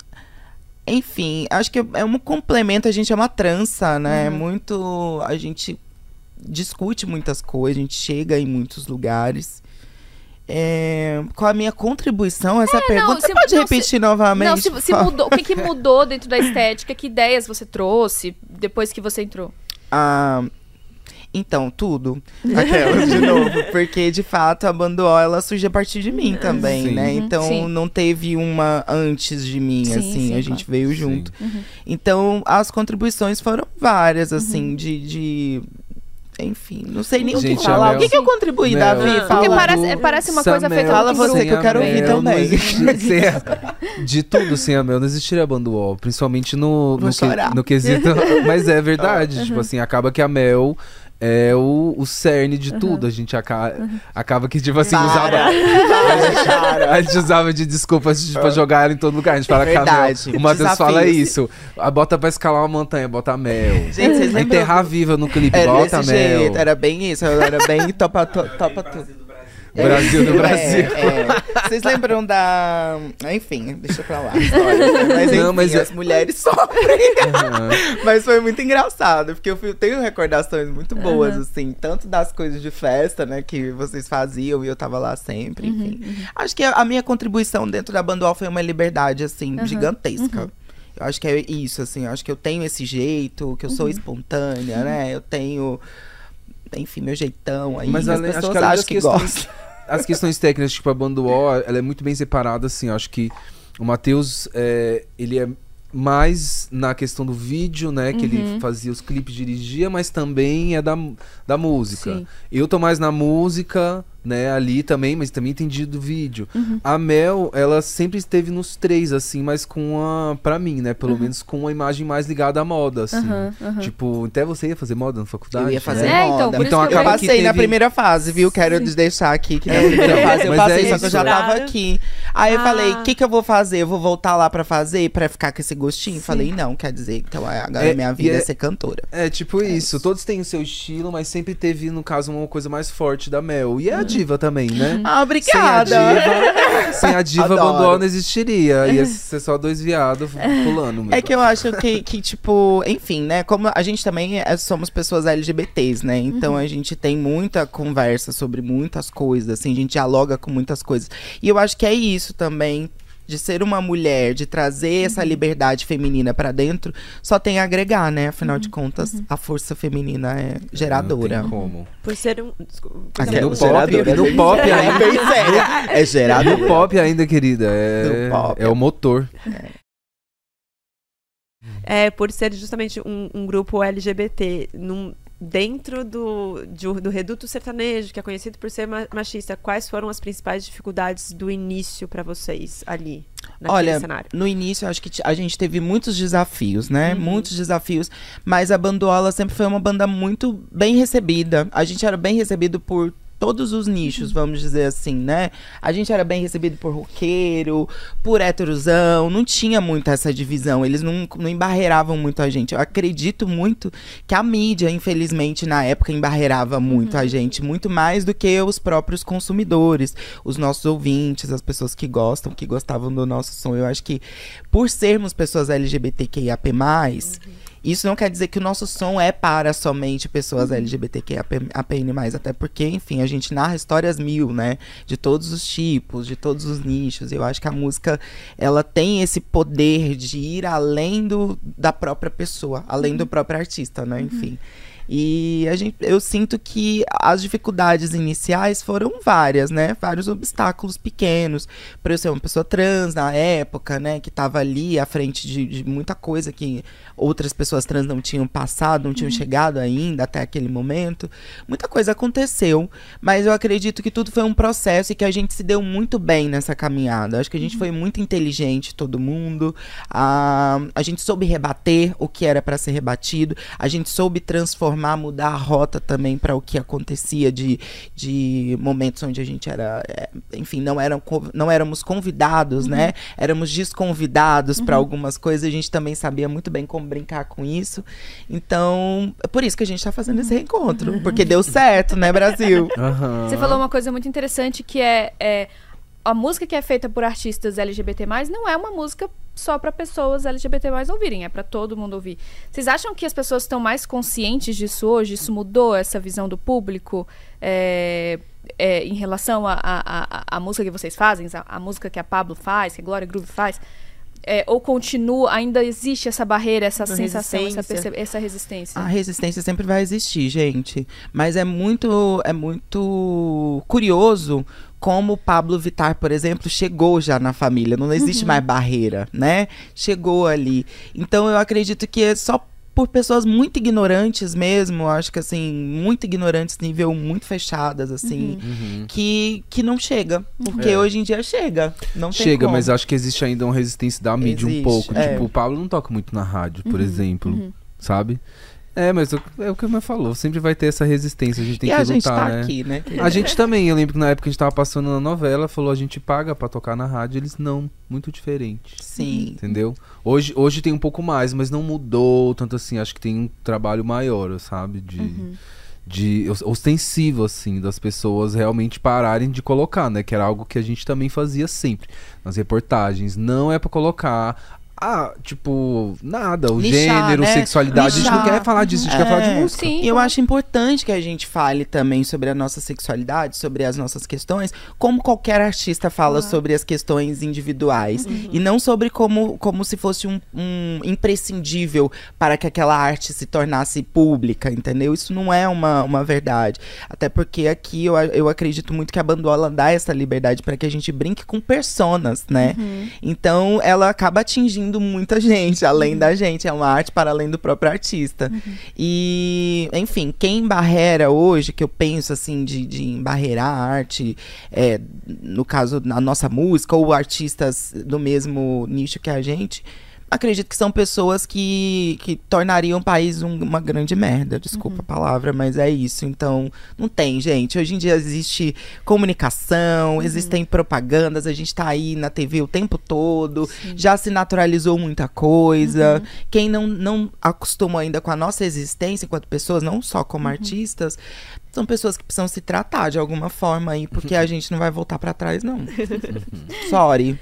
Enfim, acho que é um complemento, a gente é uma trança, né? Uhum. Muito... A gente discute muitas coisas, a gente chega em muitos lugares. É, qual a minha contribuição a essa é, pergunta? Não, se, você pode não, repetir se, novamente? Não, se, se mudou, o que, que mudou dentro da estética? Que ideias você trouxe depois que você entrou? Ah, então, tudo. Aquelas de novo. Porque, de fato, a Banduol, ela surge a partir de mim também, sim. né? Então, sim. não teve uma antes de mim, sim, assim. Sim, a gente claro. veio junto. Uhum. Então, as contribuições foram várias, assim, uhum. de... de enfim, não sei nem gente, o que falar. Mel, o que, que eu contribuí, Mel, Davi? Ah, porque parece, parece uma coisa feita Fala você que eu quero ouvir também. Existia, de tudo sem a Mel, não existiria a Banduol. Principalmente no, no, que, no quesito. Mas é verdade. Uhum. Tipo assim, acaba que a Mel é o, o cerne de uhum. tudo. A gente aca uhum. acaba que, tipo assim, para. usava. A gente, a gente usava de desculpas tipo, pra jogar ela em todo lugar. A gente fala que a Mel. O Matheus fala isso. A bota pra escalar uma montanha, bota a Mel. Gente, vocês lembram? Enterrar viva no clipe, era bota a Mel. Jeito, era bem isso. Era bem topa, to, topa tudo. Brasil do Brasil. É, é. Vocês lembram da... Enfim, deixa pra lá. História, mas enfim, Não, mas as é... mulheres sofrem. Uhum. Mas foi muito engraçado, porque eu fui, tenho recordações muito boas, uhum. assim. Tanto das coisas de festa, né, que vocês faziam e eu tava lá sempre, enfim. Uhum, uhum. Acho que a minha contribuição dentro da Banduol foi uma liberdade, assim, uhum, gigantesca. Uhum. Eu acho que é isso, assim. Eu acho que eu tenho esse jeito, que eu sou uhum. espontânea, né? Eu tenho... Enfim, meu jeitão aí. Mas as além, pessoas acho que acham que questões, gostam. As questões técnicas, tipo, a Banduol, ela é muito bem separada, assim. Eu acho que o Matheus, é, ele é mais na questão do vídeo, né? Que uhum. ele fazia os clipes, dirigia, mas também é da, da música. Sim. Eu tô mais na música, né? Ali também, mas também entendi do vídeo. Uhum. A Mel, ela sempre esteve nos três, assim, mas com a... Pra mim, né? Pelo uhum. menos com uma imagem mais ligada à moda, assim. Uhum, uhum. Tipo, até você ia fazer moda na faculdade? Eu ia fazer né? moda. É, então, então eu, eu passei teve... na primeira fase, viu? Quero Sim. deixar aqui que na é, primeira fase eu mas passei, é só que eu já tava aqui. Aí ah. eu falei, o que que eu vou fazer? Eu vou voltar lá pra fazer, pra ficar com esse gostinho? Sim. Falei, não, quer dizer, então agora é, minha vida é, é ser cantora. É, tipo é isso. isso. Todos têm o seu estilo, mas sempre teve, no caso, uma coisa mais forte da Mel. E é a diva também, né? Ah, obrigada! Sem a diva, sem a diva Banduol não existiria. Ia ser só dois viados pulando mesmo. É que eu acho que, que, tipo, enfim, né? Como a gente também é, somos pessoas L G B Ts, né? Então uhum. a gente tem muita conversa sobre muitas coisas, assim, a gente dialoga com muitas coisas. E eu acho que é isso também. De ser uma mulher, de trazer uhum. essa liberdade feminina pra dentro, só tem a agregar, né? Afinal uhum. de contas, uhum. a força feminina é geradora. Não tem como. Por ser um... Desculpa, Aqui, no pop, no pop ainda. É gerador. No pop ainda, querida. É, pop. é o motor. É, é por ser justamente um, um grupo L G B T, num... Dentro do, de, do reduto sertanejo, que é conhecido por ser machista, quais foram as principais dificuldades do início pra vocês ali, naquele Olha, cenário? No início, eu acho que a gente teve muitos desafios, né? Uhum. Muitos desafios, mas a Banduol sempre foi uma banda muito bem recebida. A gente era bem recebido por todos os nichos, vamos dizer assim, né? A gente era bem recebido por roqueiro, por heterosão, não tinha muito essa divisão, eles não, não embarreiravam muito a gente. Eu acredito muito que a mídia, infelizmente, na época, embarreirava muito uhum. a gente, muito mais do que os próprios consumidores, os nossos ouvintes, as pessoas que gostam, que gostavam do nosso som. Eu acho que, por sermos pessoas L G B T Q I A P mais, uhum. isso não quer dizer que o nosso som é para somente pessoas L G B T Q I A P N mais, até porque, enfim, a gente narra histórias mil, né? De todos os tipos, de todos os nichos. Eu acho que a música, ela tem esse poder de ir além do, da própria pessoa, além uhum. do próprio artista, né? Enfim. E a gente, eu sinto que as dificuldades iniciais foram várias, né? Vários obstáculos pequenos. Por eu ser uma pessoa trans na época, né? Que tava ali à frente de, de muita coisa que outras pessoas trans não tinham passado, não tinham uhum. chegado ainda até aquele momento. Muita coisa aconteceu, mas eu acredito que tudo foi um processo e que a gente se deu muito bem nessa caminhada. Acho que a gente uhum. foi muito inteligente, todo mundo. A, a gente soube rebater o que era para ser rebatido. A gente soube transformar transformar, mudar a rota também para o que acontecia de, de momentos onde a gente era, é, enfim, não, eram, não éramos convidados, uhum. né? Éramos desconvidados uhum. para algumas coisas, a gente também sabia muito bem como brincar com isso. Então, é por isso que a gente tá fazendo esse reencontro, uhum. porque deu certo, né, Brasil? Uhum. Você falou uma coisa muito interessante que é, é a música que é feita por artistas L G B T mais, não é uma música só para pessoas L G B T mais ouvirem, é para todo mundo ouvir. Vocês acham que as pessoas estão mais conscientes disso hoje? Isso mudou essa visão do público é, é, em relação à música que vocês fazem, a, a música que a Pablo faz, que a Glória Groove faz? É, ou continua, ainda existe essa barreira, essa a sensação, essa, essa resistência? A resistência sempre vai existir, gente. Mas é muito, é muito curioso como o Pablo Vittar, por exemplo, chegou já na família. Não existe uhum. mais barreira, né? Chegou ali. Então eu acredito que é só por pessoas muito ignorantes mesmo, acho que assim, muito ignorantes, nível muito fechadas, assim, uhum. que, que não chega. Porque é. hoje em dia chega. Não tem chega, como. Mas acho que existe ainda uma resistência da mídia existe, um pouco. É. Tipo, o Pablo não toca muito na rádio, por uhum. exemplo, uhum. sabe? É, mas é o que o Mãe falou, sempre vai ter essa resistência, a gente tem e que a lutar, gente tá né? aqui, né? A gente também, eu lembro que na época que a gente tava passando na novela, falou, a gente paga pra tocar na rádio, eles não, muito diferente. Sim. Entendeu? Hoje, hoje tem um pouco mais, mas não mudou tanto assim, acho que tem um trabalho maior, sabe? De, uhum. de ostensivo, assim, das pessoas realmente pararem de colocar, né? Que era algo que a gente também fazia sempre, nas reportagens, não é pra colocar... Ah, tipo, nada, o Nichar, gênero, né? sexualidade, Nichar. a gente não quer falar disso, a gente é, quer falar de música. Sim, eu acho importante que a gente fale também sobre a nossa sexualidade, sobre as nossas questões, como qualquer artista fala ah. sobre as questões individuais. Uhum. E não sobre como, como se fosse um, um imprescindível para que aquela arte se tornasse pública, entendeu? Isso não é uma, uma verdade. Até porque aqui eu, eu acredito muito que a Banduola dá essa liberdade para que a gente brinque com personas, né? Uhum. Então ela acaba atingindo muita gente, além uhum. da gente. É uma arte para além do próprio artista. Uhum. E, enfim, quem embarreira hoje, que eu penso, assim, de, de embarrear a arte, é, no caso, na nossa música, ou artistas do mesmo nicho que a gente, acredito que são pessoas que, que tornariam o país um, uma grande merda. Desculpa uhum. a palavra, mas é isso. Então, não tem, gente. Hoje em dia existe comunicação, uhum. existem propagandas, a gente tá aí na T V o tempo todo, sim. já se naturalizou muita coisa. Uhum. Quem não, não acostuma ainda com a nossa existência enquanto pessoas, não só como uhum. artistas, são pessoas que precisam se tratar de alguma forma aí, porque a gente não vai voltar pra trás, não. Sorry.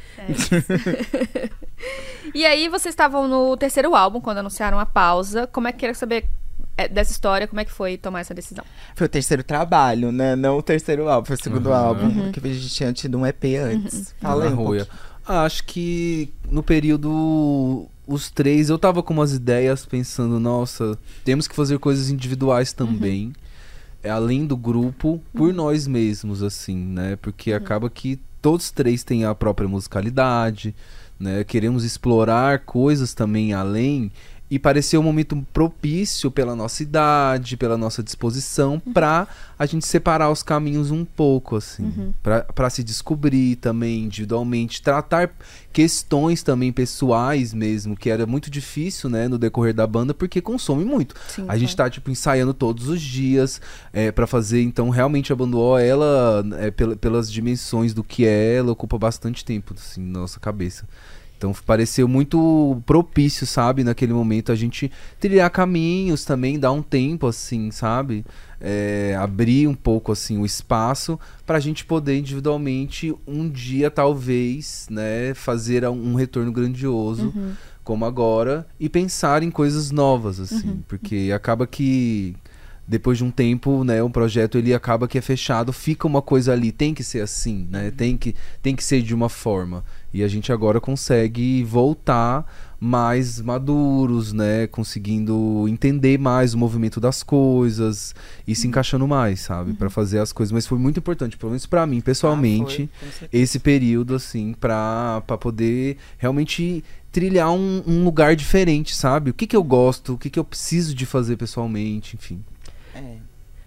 É. E aí, vocês estavam no terceiro álbum, quando anunciaram a pausa. Como é que queria saber é, dessa história? Como é que foi tomar essa decisão? Foi o terceiro trabalho, né? Não o terceiro álbum, foi o segundo uhum. álbum. Uhum. Porque a gente tinha tido um E P antes. Uhum. Fala aí um pouquinho. Ah, acho que no período... Os três, eu tava com umas ideias pensando, nossa, temos que fazer coisas individuais também. Uhum. É, além do grupo, por uhum. nós mesmos, assim, né? Porque uhum. acaba que todos três têm a própria musicalidade, né? Queremos explorar coisas também além, e pareceu um momento propício pela nossa idade, pela nossa disposição, uhum. pra a gente separar os caminhos um pouco, assim, uhum. pra, pra se descobrir também individualmente, tratar questões também pessoais mesmo, que era muito difícil, né, no decorrer da banda, porque consome muito. Sim, a gente tá, tipo, ensaiando todos os dias é, pra fazer, então, realmente a Banduó, ela, é, pel- pelas dimensões do que é, ela ocupa bastante tempo, assim, na nossa cabeça. Então pareceu muito propício, sabe, naquele momento, a gente trilhar caminhos também, dar um tempo, assim, sabe? É, abrir um pouco, assim, o espaço pra gente poder individualmente, um dia, talvez, né, fazer um retorno grandioso, uhum. como agora, e pensar em coisas novas, assim, uhum. porque acaba que... Depois de um tempo, né, um projeto ele acaba que é fechado, fica uma coisa ali, tem que ser assim, né, tem que, tem que ser de uma forma. E a gente agora consegue voltar mais maduros, né, conseguindo entender mais o movimento das coisas e se encaixando mais, sabe, uhum. para fazer as coisas. Mas foi muito importante, pelo menos para mim, pessoalmente, ah, foi, esse período, assim, para para poder realmente trilhar um, um lugar diferente, sabe? O que que eu gosto, o que que eu preciso de fazer pessoalmente, enfim. É.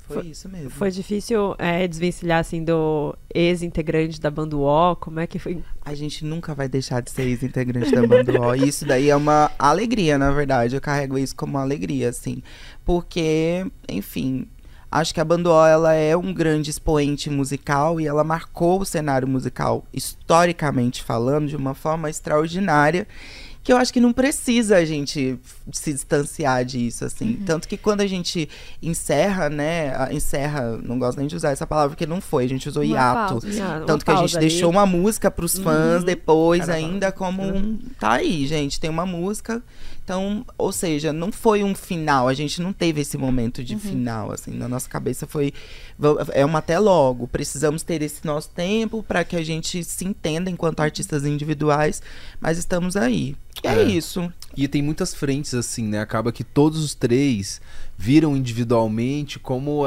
Foi isso mesmo. Foi difícil é, desvencilhar, assim, do ex-integrante da banda U O? Como é que foi? A gente nunca vai deixar de ser ex-integrante da banda U O. E isso daí é uma alegria, na verdade. Eu carrego isso como uma alegria, assim. Porque, enfim, acho que a banda U O, ela é um grande expoente musical e ela marcou o cenário musical, historicamente falando, de uma forma extraordinária. Que eu acho que não precisa a gente se distanciar disso, assim. Uhum. Tanto que quando a gente encerra, né? Encerra, não gosto nem de usar essa palavra, porque não foi. A gente usou uma hiato. Pausa, Tanto que a gente aí. deixou uma música pros fãs uhum. depois, Caramba. ainda como um... Tá aí, gente, tem uma música. Então, ou seja, não foi um final. A gente não teve esse momento de uhum. final, assim. Na nossa cabeça foi... É uma até logo. Precisamos ter esse nosso tempo para que a gente se entenda enquanto artistas individuais. Mas estamos aí. E é, é isso. E tem muitas frentes, assim, né? Acaba que todos os três viram individualmente como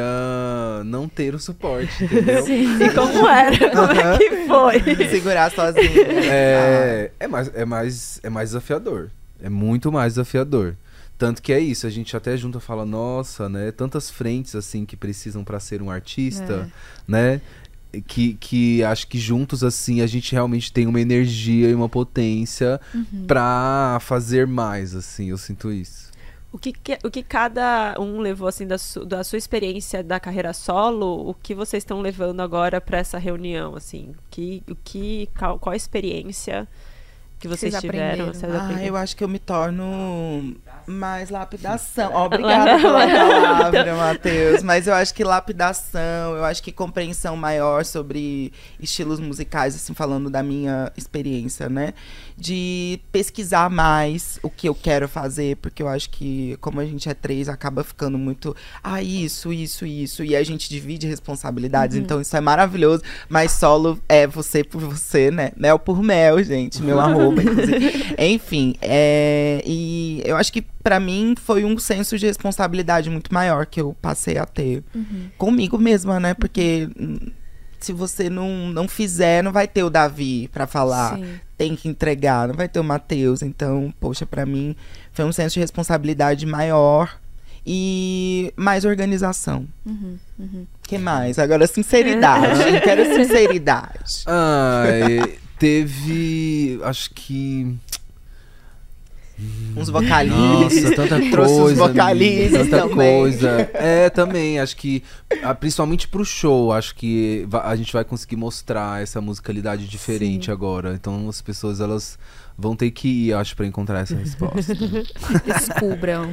era não ter o suporte, entendeu? Sim. E como era? Como é que foi? Segurar sozinho. É, é, mais, é, mais, é mais desafiador. É muito mais desafiador. Tanto que é isso, a gente até junta e fala, nossa, né? Tantas frentes, assim, que precisam para ser um artista, é. né? Que, que acho que juntos, assim, a gente realmente tem uma energia e uma potência uhum. pra fazer mais, assim, eu sinto isso. O que, que, o que cada um levou, assim, da, su, da sua experiência da carreira solo, o que vocês estão levando agora pra essa reunião, assim? Que, o que, qual, qual a experiência que vocês, vocês tiveram? Vocês ah, eu acho que eu me torno mais lapidação. Oh, obrigada pela palavra, Matheus. Mas eu acho que lapidação, eu acho que compreensão maior sobre estilos musicais, assim, falando da minha experiência, né? De pesquisar mais o que eu quero fazer, porque eu acho que, como a gente é três, acaba ficando muito, ah, isso, isso, isso, e a gente divide responsabilidades, uhum. então isso é maravilhoso, mas solo é você por você, né? Mel por mel, gente, meu arroba, inclusive. Enfim, é, e eu acho que pra mim foi um senso de responsabilidade muito maior que eu passei a ter uhum. comigo mesma, né? Porque se você não, não fizer, não vai ter o Davi pra falar. Sim. Tem que entregar, não vai ter o Matheus. Então, poxa, pra mim foi um senso de responsabilidade maior e mais organização. Uhum, uhum. Que mais? Agora, sinceridade. Quero sinceridade. Ah, teve... Acho que... Uns vocalistas. Nossa, tanta trouxe coisa. Uns vocalistas tanta também. coisa. É, também. Acho que, principalmente pro show, acho que a gente vai conseguir mostrar essa musicalidade diferente Sim. agora. Então as pessoas, elas vão ter que ir, acho, pra encontrar essa resposta. Descubram.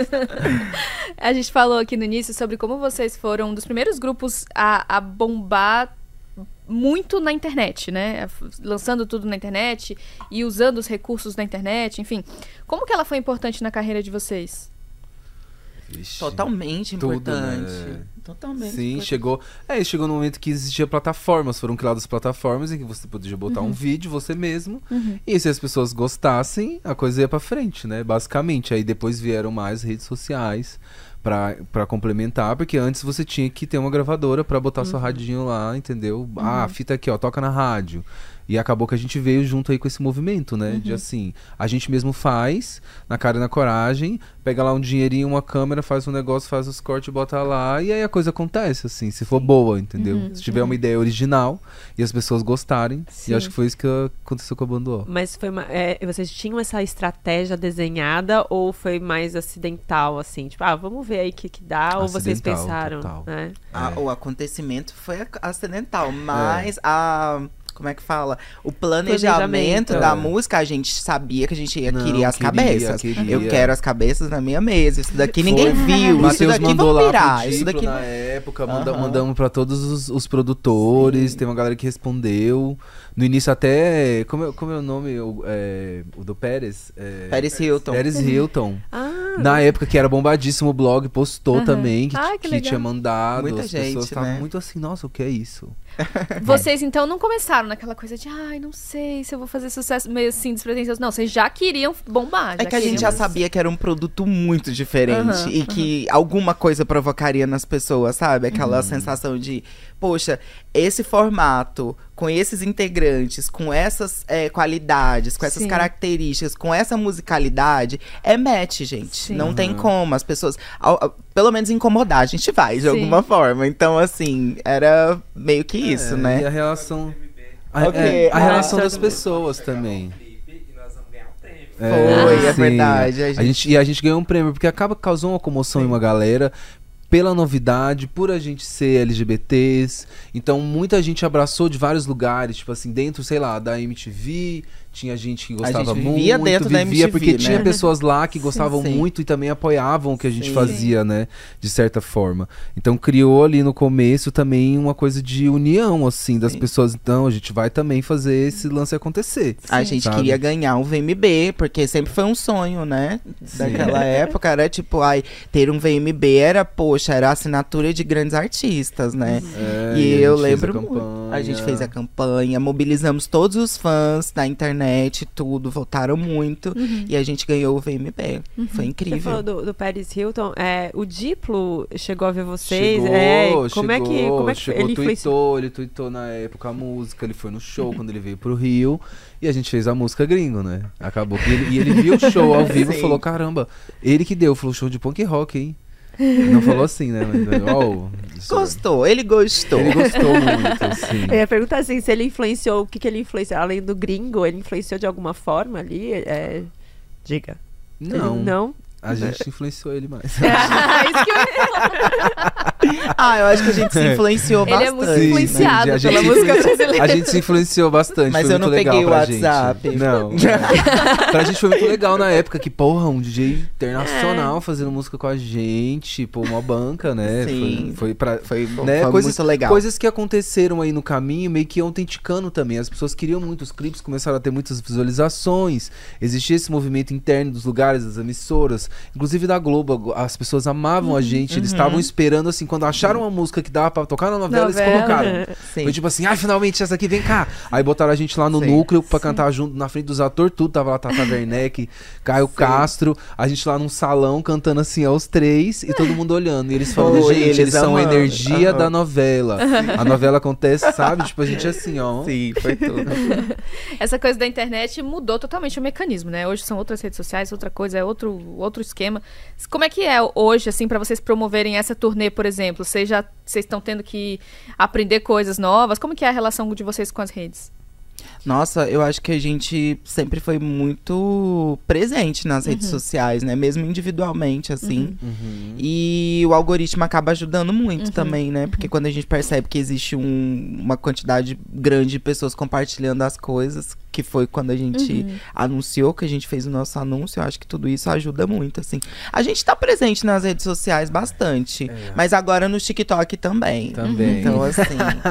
A gente falou aqui no início sobre como vocês foram um dos primeiros grupos a, a bombar muito na internet, né? Lançando tudo na internet e usando os recursos da internet, enfim. Como que ela foi importante na carreira de vocês? Ixi, Totalmente importante. Tudo, né? Totalmente. Sim, importante. chegou. É, chegou no momento que existia plataformas, foram criadas plataformas em que você podia botar uhum. um vídeo você mesmo. Uhum. E se as pessoas gostassem, a coisa ia pra frente, né? Basicamente. Aí depois vieram mais redes sociais pra, pra complementar, porque antes você tinha que ter uma gravadora pra botar uhum. seu radinho lá, entendeu? Uhum. Ah, a fita aqui, ó, toca na rádio. E acabou que a gente veio junto aí com esse movimento, né? Uhum. De assim, a gente mesmo faz, na cara e na coragem, pega lá um dinheirinho, uma câmera, faz um negócio, faz os cortes, bota lá, e aí a coisa acontece, assim, se for boa, entendeu? Uhum. Se tiver uma ideia original e as pessoas gostarem. Sim. E acho que foi isso que aconteceu com a Banda U O. Mas foi uma, é, vocês tinham essa estratégia desenhada ou foi mais acidental, assim? Tipo, ah, vamos ver aí o que, que dá, acidental, ou vocês pensaram? Né? Ah, é. O acontecimento foi acidental, mas é. a... Como é que fala? O planejamento, planejamento da é. música, a gente sabia que a gente ia, Não, queria as queria, cabeças. Queria. Eu quero as cabeças na minha mesa. Isso daqui Foi. ninguém viu. Mateus isso daqui mandou vão lá virar. pro Isso daqui na época, manda, uhum. mandamos pra todos os, os produtores. Sim. Tem uma galera que respondeu. No início até... Como é, como é o nome? O, é, o do Pérez? É, Pérez Hilton. Pérez Hilton. Ah. Na época que era bombadíssimo o blog, postou uhum. também. Que, ah, que, que tinha mandado. Muita as gente, pessoas estavam né? muito assim, nossa, o que é isso? Vocês, então, não começaram naquela coisa de ai, não sei se eu vou fazer sucesso meio assim, despretensioso. Não, vocês já queriam bombar. É já que a gente já sabia que era um produto muito diferente uhum, e uhum. que alguma coisa provocaria nas pessoas, sabe? Aquela uhum. sensação de, poxa, esse formato, com esses integrantes, com essas é, qualidades, com essas Sim. características, com essa musicalidade, é match, gente. Sim. Não tem como. As pessoas, ao- ao- pelo menos incomodar, a gente vai, de Sim. alguma forma. Então, assim, era meio que isso, É, né? E a relação. A, Ok, é, a ah, relação tá das bom. pessoas também. Foi, é sim. verdade, a A gente- gente, e a gente ganhou um prêmio, porque acaba que causou uma comoção em uma galera. Pela novidade, por a gente ser L G B Ts. Então, muita gente abraçou de vários lugares. Tipo assim, dentro, sei lá, da M T V. Tinha gente que gostava gente muito. vivia dentro da vivia M T V, porque né? tinha pessoas lá que gostavam sim. muito e também apoiavam o que a gente Sim. fazia, né? De certa forma. Então, criou ali no começo também uma coisa de união, assim, das Sim. pessoas. Então, a gente vai também fazer esse lance acontecer. A gente sabe? queria ganhar um V M B, porque sempre foi um sonho, né? Daquela época, era tipo, ai, ter um V M B era, poxa, era a assinatura de grandes artistas, né? É, e a eu gente fez a lembro muito. campanha. A gente fez a campanha, mobilizamos todos os fãs da internet, tudo, votaram muito. E a gente ganhou o V M B. Foi Você incrível. falou do, do Paris Hilton, é, o Diplo chegou a ver vocês? Chegou, é, como é que, chegou, como é que chegou, ele influenciou? tweetou, ele tweetou na época a música, ele foi no show quando ele veio pro Rio e a gente fez a música gringo, né? Acabou que ele, e ele viu o show ao vivo e Sim. falou, caramba, ele que deu, falou show de punk rock, hein? Não falou assim, né? Mas, ó, isso- Gostou, ele gostou. Ele gostou muito, assim. Eu ia perguntar assim, se ele influenciou, o que, que ele influenciou? Além do gringo, ele influenciou de alguma forma ali? É, diga. Não, Ele não? a gente influenciou ele mais. Isso que eu... Ah, eu acho que a gente se influenciou Ele é bastante. muito influenciado a gente pela se música influencia- brasileira. A gente se influenciou bastante. Mas foi eu muito não legal peguei o pra WhatsApp. Gente. Não. Pra gente foi muito legal na época que, porra, um D J internacional fazendo música com a gente, pô, uma banca, né? Sim. Foi, foi pra. Foi, né? foi coisas, muito legal. Coisas que aconteceram aí no caminho, meio que autenticando também. As pessoas queriam muito, os clipes começaram a ter muitas visualizações. Existia esse movimento interno dos lugares, das emissoras, inclusive da Globo. As pessoas amavam a gente, eles estavam esperando, assim, quando acharam uma música que dava pra tocar na novela, Novela. eles colocaram. Sim. Foi tipo assim, ai, finalmente essa aqui, vem cá. Aí botaram a gente lá no Sim. núcleo pra cantar junto, na frente dos atores, tudo. Tava lá Tata Werneck, Caio Castro, a gente lá num salão cantando assim aos três e todo mundo olhando. E eles falando, Foi, gente, eles eles são a amando. energia Aham. da novela. A novela acontece, sabe? Tipo, a gente é assim, ó. Sim, foi tudo. Essa coisa da internet mudou totalmente o mecanismo, né? Hoje são outras redes sociais, outra coisa, é outro, outro esquema. Como é que é hoje, assim, pra vocês promoverem essa turnê, por exemplo? Vocês já vocês estão tendo que aprender coisas novas? Como que é a relação de vocês com as redes? Nossa, eu acho que a gente sempre foi muito presente nas redes sociais, né? Mesmo individualmente, assim. Uhum. E o algoritmo acaba ajudando muito também, né? Porque quando a gente percebe que existe um- uma quantidade grande de pessoas compartilhando as coisas, que foi quando a gente anunciou que a gente fez o nosso anúncio, eu acho que tudo isso ajuda muito, assim. A gente tá presente nas redes sociais bastante, mas agora no TikTok também. Também. Então, assim,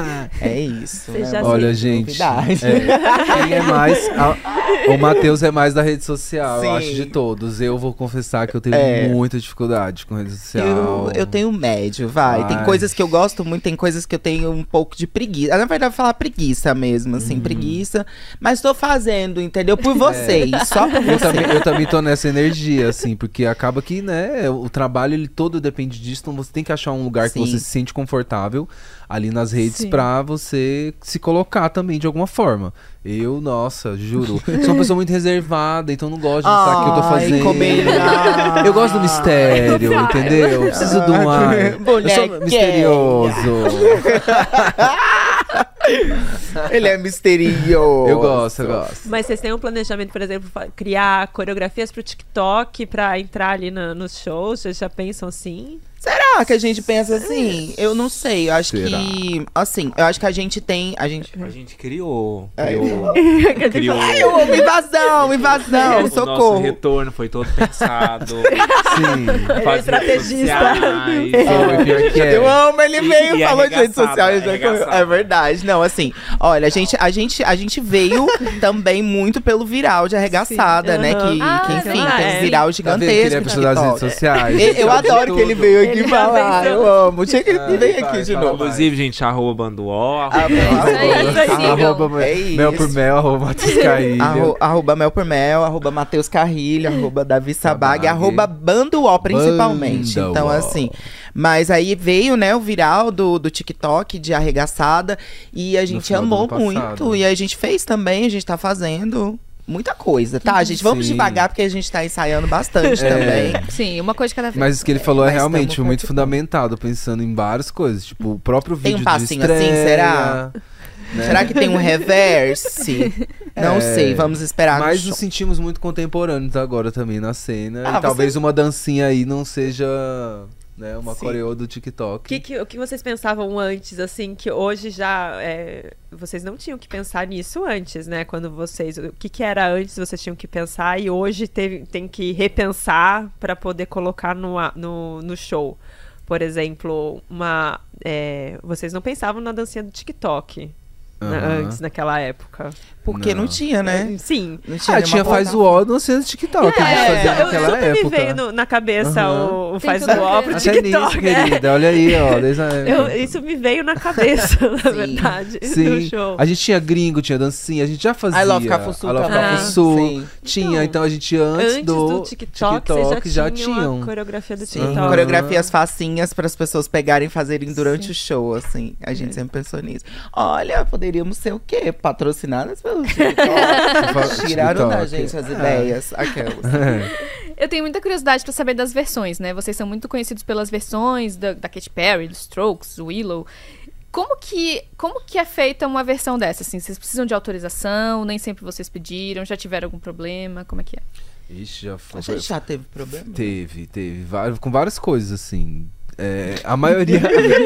é isso. Você né? já Olha, Uma gente, novidade. é, quem é mais. a- o Matheus é mais da rede social, eu Sim. acho, de todos. Eu vou confessar que eu tenho É. muita dificuldade com rede social. Eu, eu tenho médio, vai. Tem Ai. coisas que eu gosto muito, tem coisas que eu tenho um pouco de preguiça. Na verdade, eu vou falar preguiça mesmo, assim, Uhum. preguiça. Mas tô fazendo, entendeu? Por vocês, só por É. Eu vocês. também, eu também tô nessa energia, assim, porque acaba que, né, o trabalho, ele todo depende disso, então você tem que achar um lugar Sim. que você se sente confortável ali nas redes Sim. pra você se colocar também de alguma forma. Eu, nossa, juro, sou uma pessoa muito reservada, então não gosto de mostrar o que eu tô Ai, fazendo. combinado. Eu gosto do mistério, entendeu? Eu preciso do ar. Eu sou Bonequinha. misterioso. Ele é misterioso. Eu gosto, eu gosto. Mas vocês têm um planejamento, por exemplo, fa- criar coreografias pro TikTok pra entrar ali na- nos shows? Vocês já pensam assim? Será que a gente pensa assim? Eu não sei. Eu acho Será? que. Assim, eu acho que a gente tem. A gente. A gente criou. Ai, Criou. criou Ai, eu amo invasão, invasão, o nosso socorro. retorno foi todo pensado. Sim. Faz estrategista. redes sociais. Foi, pior que é. Eu amo, ele veio E e falou de redes arregaçado, sociais. já arregaçado. que- É verdade. Não, assim, olha, a gente, a gente, a gente veio também muito pelo viral de arregaçada, Sim. né? Aham. Que, Ah, que, enfim, é. tem um viral Tá vendo que ele é gigantesco. pessoa das redes TikTok. sociais? E- Eu Sabe de adoro que ele tudo. veio aqui Ele já falar. pensou. Eu amo. Tinha que Ai, vem vai, aqui de fala novo. Inclusive, gente, arroba banduó. Ah, Isso aí, sigam. Arroba É mel isso. por mel, arroba Matheus Caílio. Arro, arroba Mel por Mel, arroba Matheus Carrilho, arroba Davi Sabag, Sabag. arroba Banduó, principalmente. Banduó. Então, assim. Mas aí veio, né, o viral do, do TikTok de Arregaçada. E a gente final do amou ano passado. muito. E a gente fez também, a gente tá fazendo muita coisa, tá, gente? Vamos Sim. devagar, porque a gente tá ensaiando bastante É. também. Sim, uma coisa de cada vez. Mas o que ele falou é mas realmente tamo muito participando. fundamentado, pensando em várias coisas. Tipo, o próprio Tem vídeo um passinho de estreia, assim, será? né? Será que tem um reverse? Não É. sei, vamos esperar. Mas no nos show. sentimos muito contemporâneos agora também na cena. Ah, e talvez você- uma dancinha aí não seja, né, uma Sim. coreô do O TikTok. que, que, o que vocês pensavam antes, assim, que hoje já. é, vocês não tinham que pensar nisso antes, né? Quando vocês. O que, que era antes vocês tinham que pensar e hoje teve, tem que repensar para poder colocar no, a- no, no show. Por exemplo, uma. é, vocês não pensavam na dancinha do TikTok na- Aham. antes, naquela época. Porque não, Não. tinha, né? É, Sim. Não tinha Ah, nenhuma tinha Faz o Ó no centro TikTok, que a gente É, fazia eu, naquela super época. me veio no- na cabeça Aham. o, o Tem Faz tudo a o Ó ver. pro Até TikTok. nisso, é. querida. Olha aí, ó. Desde a época. Eu- isso me veio na cabeça, na Sim. verdade, no Sim, show. a gente tinha gringo, tinha dancinha, a gente já fazia. I Love Cafuçu I Love também. Cafuçu. Sim. Tinha, Então, então a gente antes, Antes do, do TikTok, vocês já, tinham tinham. a coreografia do Sim, TikTok. coreografias facinhas para as pessoas pegarem e fazerem durante Sim. o show, assim. A gente sempre pensou nisso. Olha, poderíamos ser o quê? Patrocinadas pelo TikTok. Tiraram da TikTok. gente as ideias. Aquelas. Eu tenho muita curiosidade pra saber das versões, né? Vocês são muito conhecidos pelas versões da, da Katy Perry, dos Strokes, do Willow. Como que, como que é feita uma versão dessa? Assim, vocês precisam de autorização? Nem sempre vocês pediram? Já tiveram algum problema? Como é que é? Ixi, já foi. A gente já teve problema? Teve, teve. vários- Com várias coisas, assim. É, a maioria.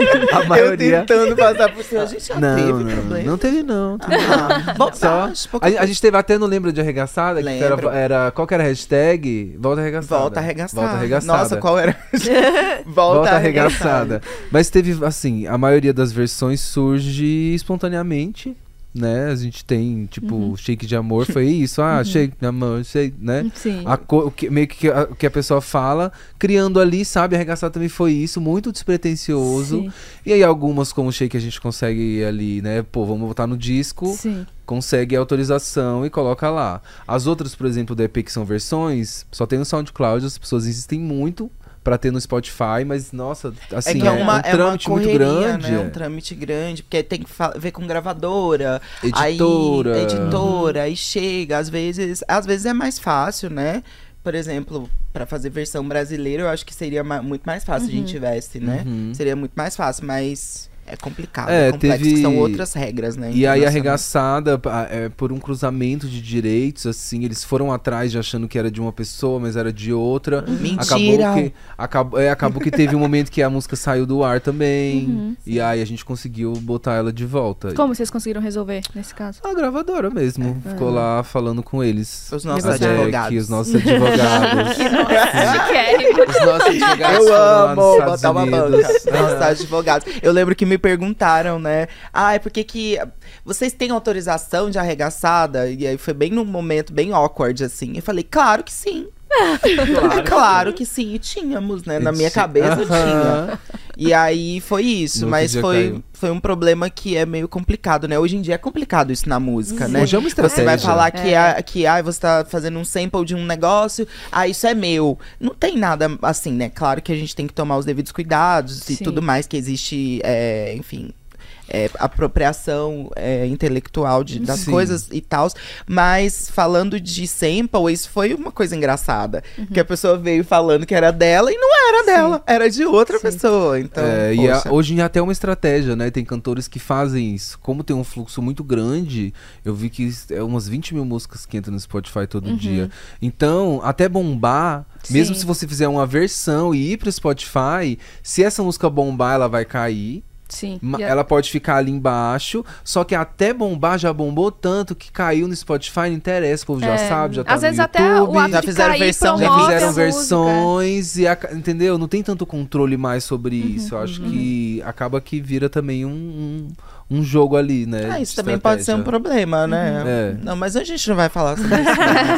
a maioria. Eu tentando passar por cima. A gente já Não, teve não, problema. não teve, não. Ah, volta, Só- acho, pouco A, a gente teve até, não lembra de arregaçada? Que Lembro. era, era. Qual que era a hashtag? Volta arregaçada. Volta arregaçada. Volta arregaçada. Nossa, qual era? Volta, Volta arregaçada. arregaçada. Mas teve, assim, a maioria das versões surge espontaneamente, né? A gente tem, tipo, Shake de Amor foi isso. Ah, Shake de Amor, shake, né? Sim. A co- o que, meio que a, o que a pessoa fala, criando ali, sabe? Arregaçada também foi isso, muito despretensioso. Sim. E aí algumas, como o Shake, a gente consegue ali, né? Pô, vamos botar no disco. Sim. Consegue a autorização e coloca lá. As outras, por exemplo, do E P, que são versões, só tem no SoundCloud, as pessoas insistem muito pra ter no Spotify, mas, nossa, assim, É que é, uma, um é uma trâmite muito correria, grande. né? Um trâmite grande, porque tem que fa- ver com gravadora, Editora. aí, editora, aí chega, às vezes, às vezes é mais fácil, né? Por exemplo, pra fazer versão brasileira, eu acho que seria ma- muito mais fácil se a gente tivesse, né? Uhum. Seria muito mais fácil, mas é complicado, É, é, complexo, teve- são outras regras, né? E aí, internacionais. arregaçada, pa- é, por um cruzamento de direitos, assim, eles foram atrás de achando que era de uma pessoa, mas era de outra. Mentira! Acabou que, acabou, é, acabou que teve um momento que a música saiu do ar também. e aí a gente conseguiu botar ela de volta. Como vocês conseguiram resolver nesse caso? A gravadora mesmo. Ficou lá falando com eles. Os nossos A Jack, advogados. os nossos advogados. Chiquérrimo. Os nossos advogados Eu foram lá nos amo Estados botar uma Unidos. banca. Nossos advogados. Eu lembro que me perguntaram, né? Ah, é porque que vocês têm autorização de arregaçada? E aí foi bem num momento bem awkward, assim. Eu falei, claro que sim. Claro, claro que sim, e tínhamos, né? Na minha Ti- cabeça Aham. tinha. E aí foi isso, No outro mas dia foi, caiu. foi um problema que é meio complicado, né? Hoje em dia é complicado isso na música, né? Hoje é uma Você vai estratégia. falar que, É. ah, que ah, você tá fazendo um sample de um negócio, ah, isso é meu. Não tem nada assim, né? Claro que a gente tem que tomar os devidos cuidados e Sim. tudo mais, que existe, é, enfim. é, apropriação é, intelectual de- das Sim. coisas e tal. Mas falando de sample, isso foi uma coisa engraçada. Que a pessoa veio falando que era dela e não era dela, era de outra Sim. pessoa. Então, É, e a- poxa. hoje é até uma estratégia, né? Tem cantores que fazem isso. Como tem um fluxo muito grande, eu vi que é umas vinte mil músicas que entram no Spotify todo dia. Então, até bombar, mesmo Sim. se você fizer uma versão e ir pro Spotify, se essa música bombar, ela vai cair. Sim. Ma- E a- Ela pode ficar ali embaixo, só que até bombar já bombou tanto que caiu no Spotify, não interessa, o povo já É, sabe, já tá às no vezes até YouTube. o ato Já de fizeram cair versão, já Já promove fizeram a música. versões e aca- entendeu? Não tem tanto controle mais sobre Uhum, isso. Eu acho que acaba que vira também um, um, um jogo ali, né? Ah, de isso também pode ser um estratégia. problema, né? É. Não, mas a gente não vai falar sobre isso.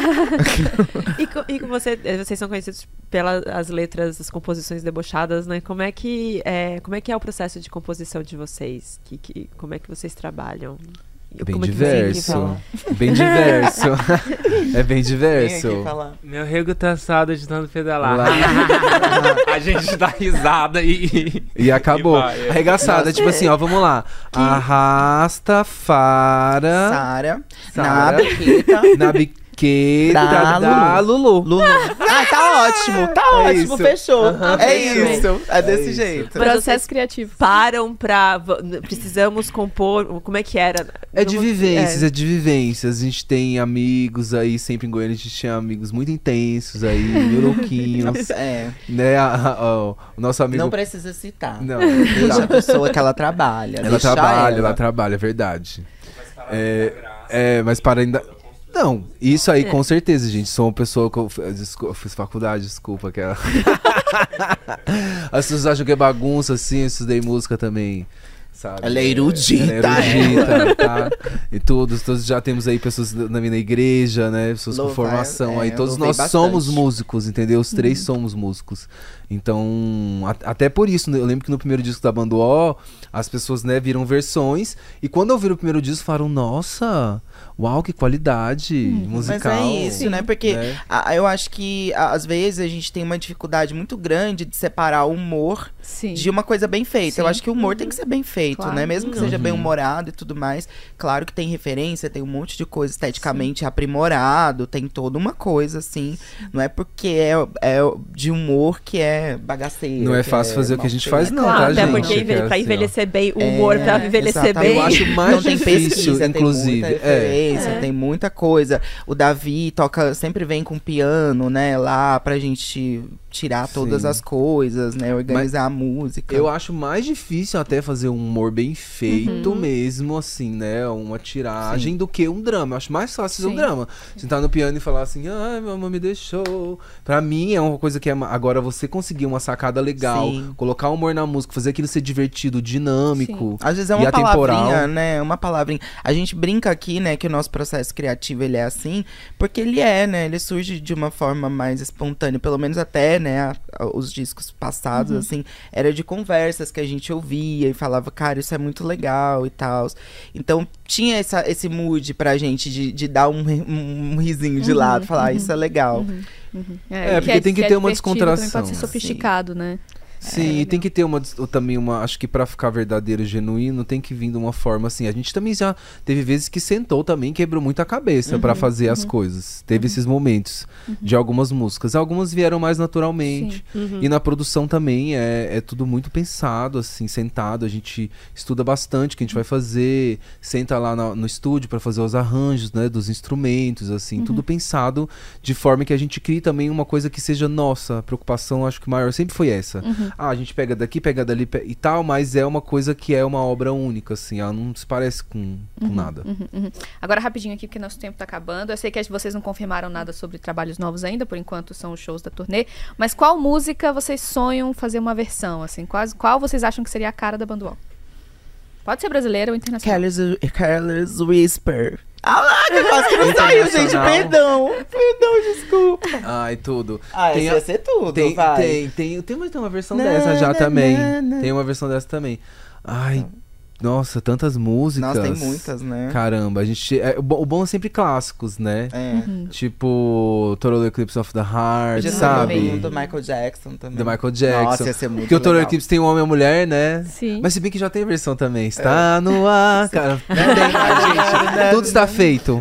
não. E, co- e com você, eh, vocês são conhecidos pelas letras, as composições debochadas, né? Como é que é, como é que é o processo de composição de vocês? Que, que, como é que vocês trabalham Bem Como é que diverso. você fala? Bem diverso. É bem Vem diverso. aqui falar. Meu rego tá assado de tanto pedalar. Lá. A gente dá risada e. E acabou. E vai, é. Arregaçada, tipo assim, ó, vamos lá. Arrasta, fara, Sara, na Sara. biqueta, na biqueta Da da Lulu. Lulu. Ah, tá ótimo, tá É ótimo, isso. fechou. Aham, É fechou. isso, é desse isso. jeito. Mas Processo vocês criativo. Param pra. v- Precisamos compor. Como é que era? É de Não- vivências, é. de vivências. A gente tem amigos aí, sempre em Goiânia a gente tinha amigos muito intensos aí, meio louquinhos. É, Né, a- a- ó, o nosso amigo... não precisa citar. Não, Deixa a pessoa que ela trabalha. ela deixa trabalha, ela ela. trabalha, é verdade. É, é, mas para ainda... Não, isso aí com certeza, gente. Sou uma pessoa que eu, f- descu- eu fiz faculdade, desculpa, aquela. As pessoas acham que é bagunça, assim, eu estudei música também, sabe? Ela é erudita, Ela é erudita, tá? E todos, todos já temos aí pessoas na minha igreja, né? Pessoas Louvar, com formação é, aí. Todos louvei nós bastante. somos músicos, entendeu? Os três somos músicos. Então, a- até por isso, né, eu lembro que no primeiro disco da banda O, as pessoas, né, viram versões. E quando ouviram o primeiro disco, falaram, nossa, uau, que qualidade musical. Mas é isso, né? Porque né? a- eu acho que a- às vezes a gente tem uma dificuldade muito grande de separar o humor Sim. de uma coisa bem feita. Eu Sim. acho que o humor tem que ser bem feito, Claro. né? Mesmo que seja Uhum. bem humorado e tudo mais. Claro que tem referência, tem um monte de coisa esteticamente aprimorado, tem toda uma coisa, assim. Não é porque é, é de humor que é bagaceiro. Não é que fácil fazer o que a gente faz, não, Claro, tá, até gente? porque Que é enve- pra assim, ó. envelhecer bem, o humor É, pra envelhecer exatamente. bem. Eu acho mais Não, tem difícil, pesquisa, inclusive. Tem muita é. referência, É. tem muita coisa. O Davi toca, sempre vem com piano, né, lá pra gente tirar todas Sim. as coisas, né, organizar a música. Eu acho mais difícil até fazer um humor bem feito Uhum. mesmo, assim, né? Uma tiragem Sim. do que um drama. Eu acho mais fácil fazer um Sim. drama. Sentar no piano e falar assim, ai, meu amor me deixou. Pra mim é uma coisa que é. ma- Agora você conseguir uma sacada legal, Sim. colocar humor na música, fazer aquilo ser divertido, dinâmico. Às vezes é e uma atemporal. palavrinha, né? Uma palavrinha. A gente brinca aqui, né, que o nosso processo criativo ele é assim, porque ele é, né? Ele surge de uma forma mais espontânea, pelo menos até, né, a- a- os discos passados, Uhum. assim, era de conversas que a gente ouvia e falava, cara, isso é muito legal e tal. Então tinha essa, esse mood pra gente de, de dar um, ri- um risinho de Uhum, lado, falar, uhum. isso é legal. É, porque tem que ter uma divertido, descontração. Também pode ser sofisticado, né? Sim, e tem que ter uma dis- ou também uma, acho que pra ficar verdadeiro, genuíno, tem que vir de uma forma assim. A gente também já teve vezes que sentou também, quebrou muito a cabeça pra fazer as coisas. Teve esses momentos de algumas músicas. Algumas vieram mais naturalmente. Uhum. E na produção também é, é tudo muito pensado, assim, sentado. A gente estuda bastante o que a gente vai fazer, senta lá na- no estúdio pra fazer os arranjos, né, dos instrumentos, assim, tudo pensado de forma que a gente crie também uma coisa que seja nossa. A preocupação, acho que maior sempre foi essa. Ah, a gente pega daqui, pega dali pe- e tal, mas é uma coisa que é uma obra única, assim, ela não se parece com, com nada. Uhum, uhum. Agora, rapidinho aqui, porque nosso tempo tá acabando. Eu sei que vocês não confirmaram nada sobre trabalhos novos ainda, por enquanto são os shows da turnê. Mas qual música vocês sonham fazer uma versão, assim? Quase, qual vocês acham que seria a cara da Banduol? Pode ser brasileira ou internacional. Careless, Careless Whisper. Ah lá, que quase que não saiu, gente. Internacional. Perdão. Perdão, desculpa. Ai, tudo. Ah, Tem esse a- ia ser tudo, Tem, vai. tem, tem, tem, mas tem uma versão Na, dessa já na, também. na, na. Tem uma versão dessa também. Ai, nossa, tantas músicas. Nossa, tem muitas, né? Caramba, a gente. É, o, bom, o bom é sempre clássicos, né? É. Tipo, Total Eclipse of the Heart, Podia ser sabe? também do Michael Jackson também. Do Michael Jackson. Nossa, ia ser muito Porque o Total legal. Eclipse tem um homem e uma mulher, né? Sim. Mas se bem que já tem a versão também. Está no ar, cara. Não tem mais, gente. Tudo está feito.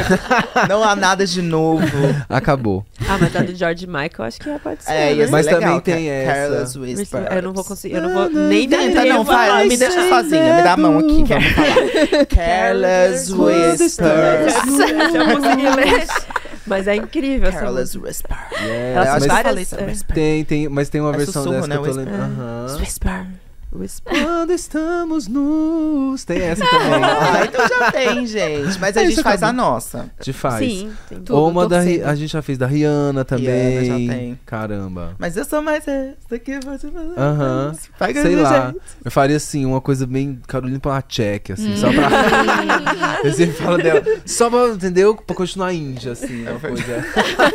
Não há nada de novo. Acabou. Ah, mas a do George Michael, acho que pode ser. É, né? ia ser Mas legal, também tem Ca- essa. Careless Whisper. Eu não vou conseguir, eu não vou nem Tenta, tentar. não, vai, me deixa sozinha. Me dá a mão aqui, vamos falar. Careless Whisper. Já consegui ler. Mas é incrível essa Careless música. Whisper. Yes, Eu acho mas que eu várias- falei isso, é. Whisper. tem, tem, mas tem uma É versão sussurro, dessa né, que eu tô whisper. lembrando. Aham. Whisper. Whisper. Quando estamos nus. Tem essa também. Ah, então já tem, gente. Mas a É, gente isso faz a acabou. nossa. Te faz. Sim, tem tudo. Ou uma da Ri- torcendo. a gente já fez da Rihanna também. Rihanna já tem. Caramba. Mas eu sou mais essa aqui. Você... Aham. Vai Sei ganhando lá. jeito. Eu faria assim, uma coisa bem Carolina Planachek, assim, só pra. Eu sempre falo dela. Só pra, entendeu? Pra continuar índia, assim, uma coisa.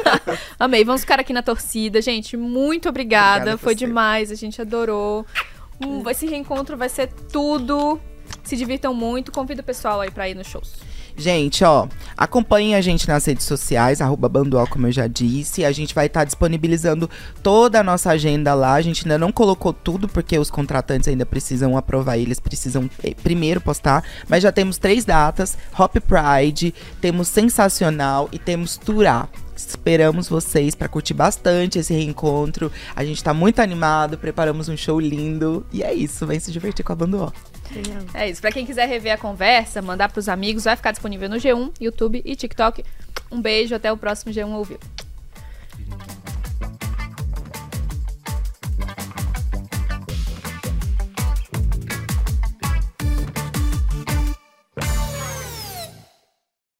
Amei, vamos ficar aqui na torcida. Gente, muito obrigada. Obrigada a Foi você. demais, a gente adorou. Hum, esse reencontro vai ser tudo. Se divirtam muito. Convido o pessoal aí pra ir nos shows. Gente, ó, acompanhem a gente nas redes sociais, arroba Banduol, como eu já disse. A gente vai estar tá disponibilizando toda a nossa agenda lá. A gente ainda não colocou tudo, porque os contratantes ainda precisam aprovar, eles precisam eh, primeiro postar. Mas já temos três datas, Hop Pride, temos Sensacional e temos Turá. Esperamos vocês pra curtir bastante esse reencontro. A gente tá muito animado, preparamos um show lindo. E é isso, vem se divertir com a Banduol. É isso. Pra quem quiser rever a conversa, mandar pros amigos, vai ficar disponível no G um, YouTube e TikTok. Um beijo, até o próximo G um Ouviu.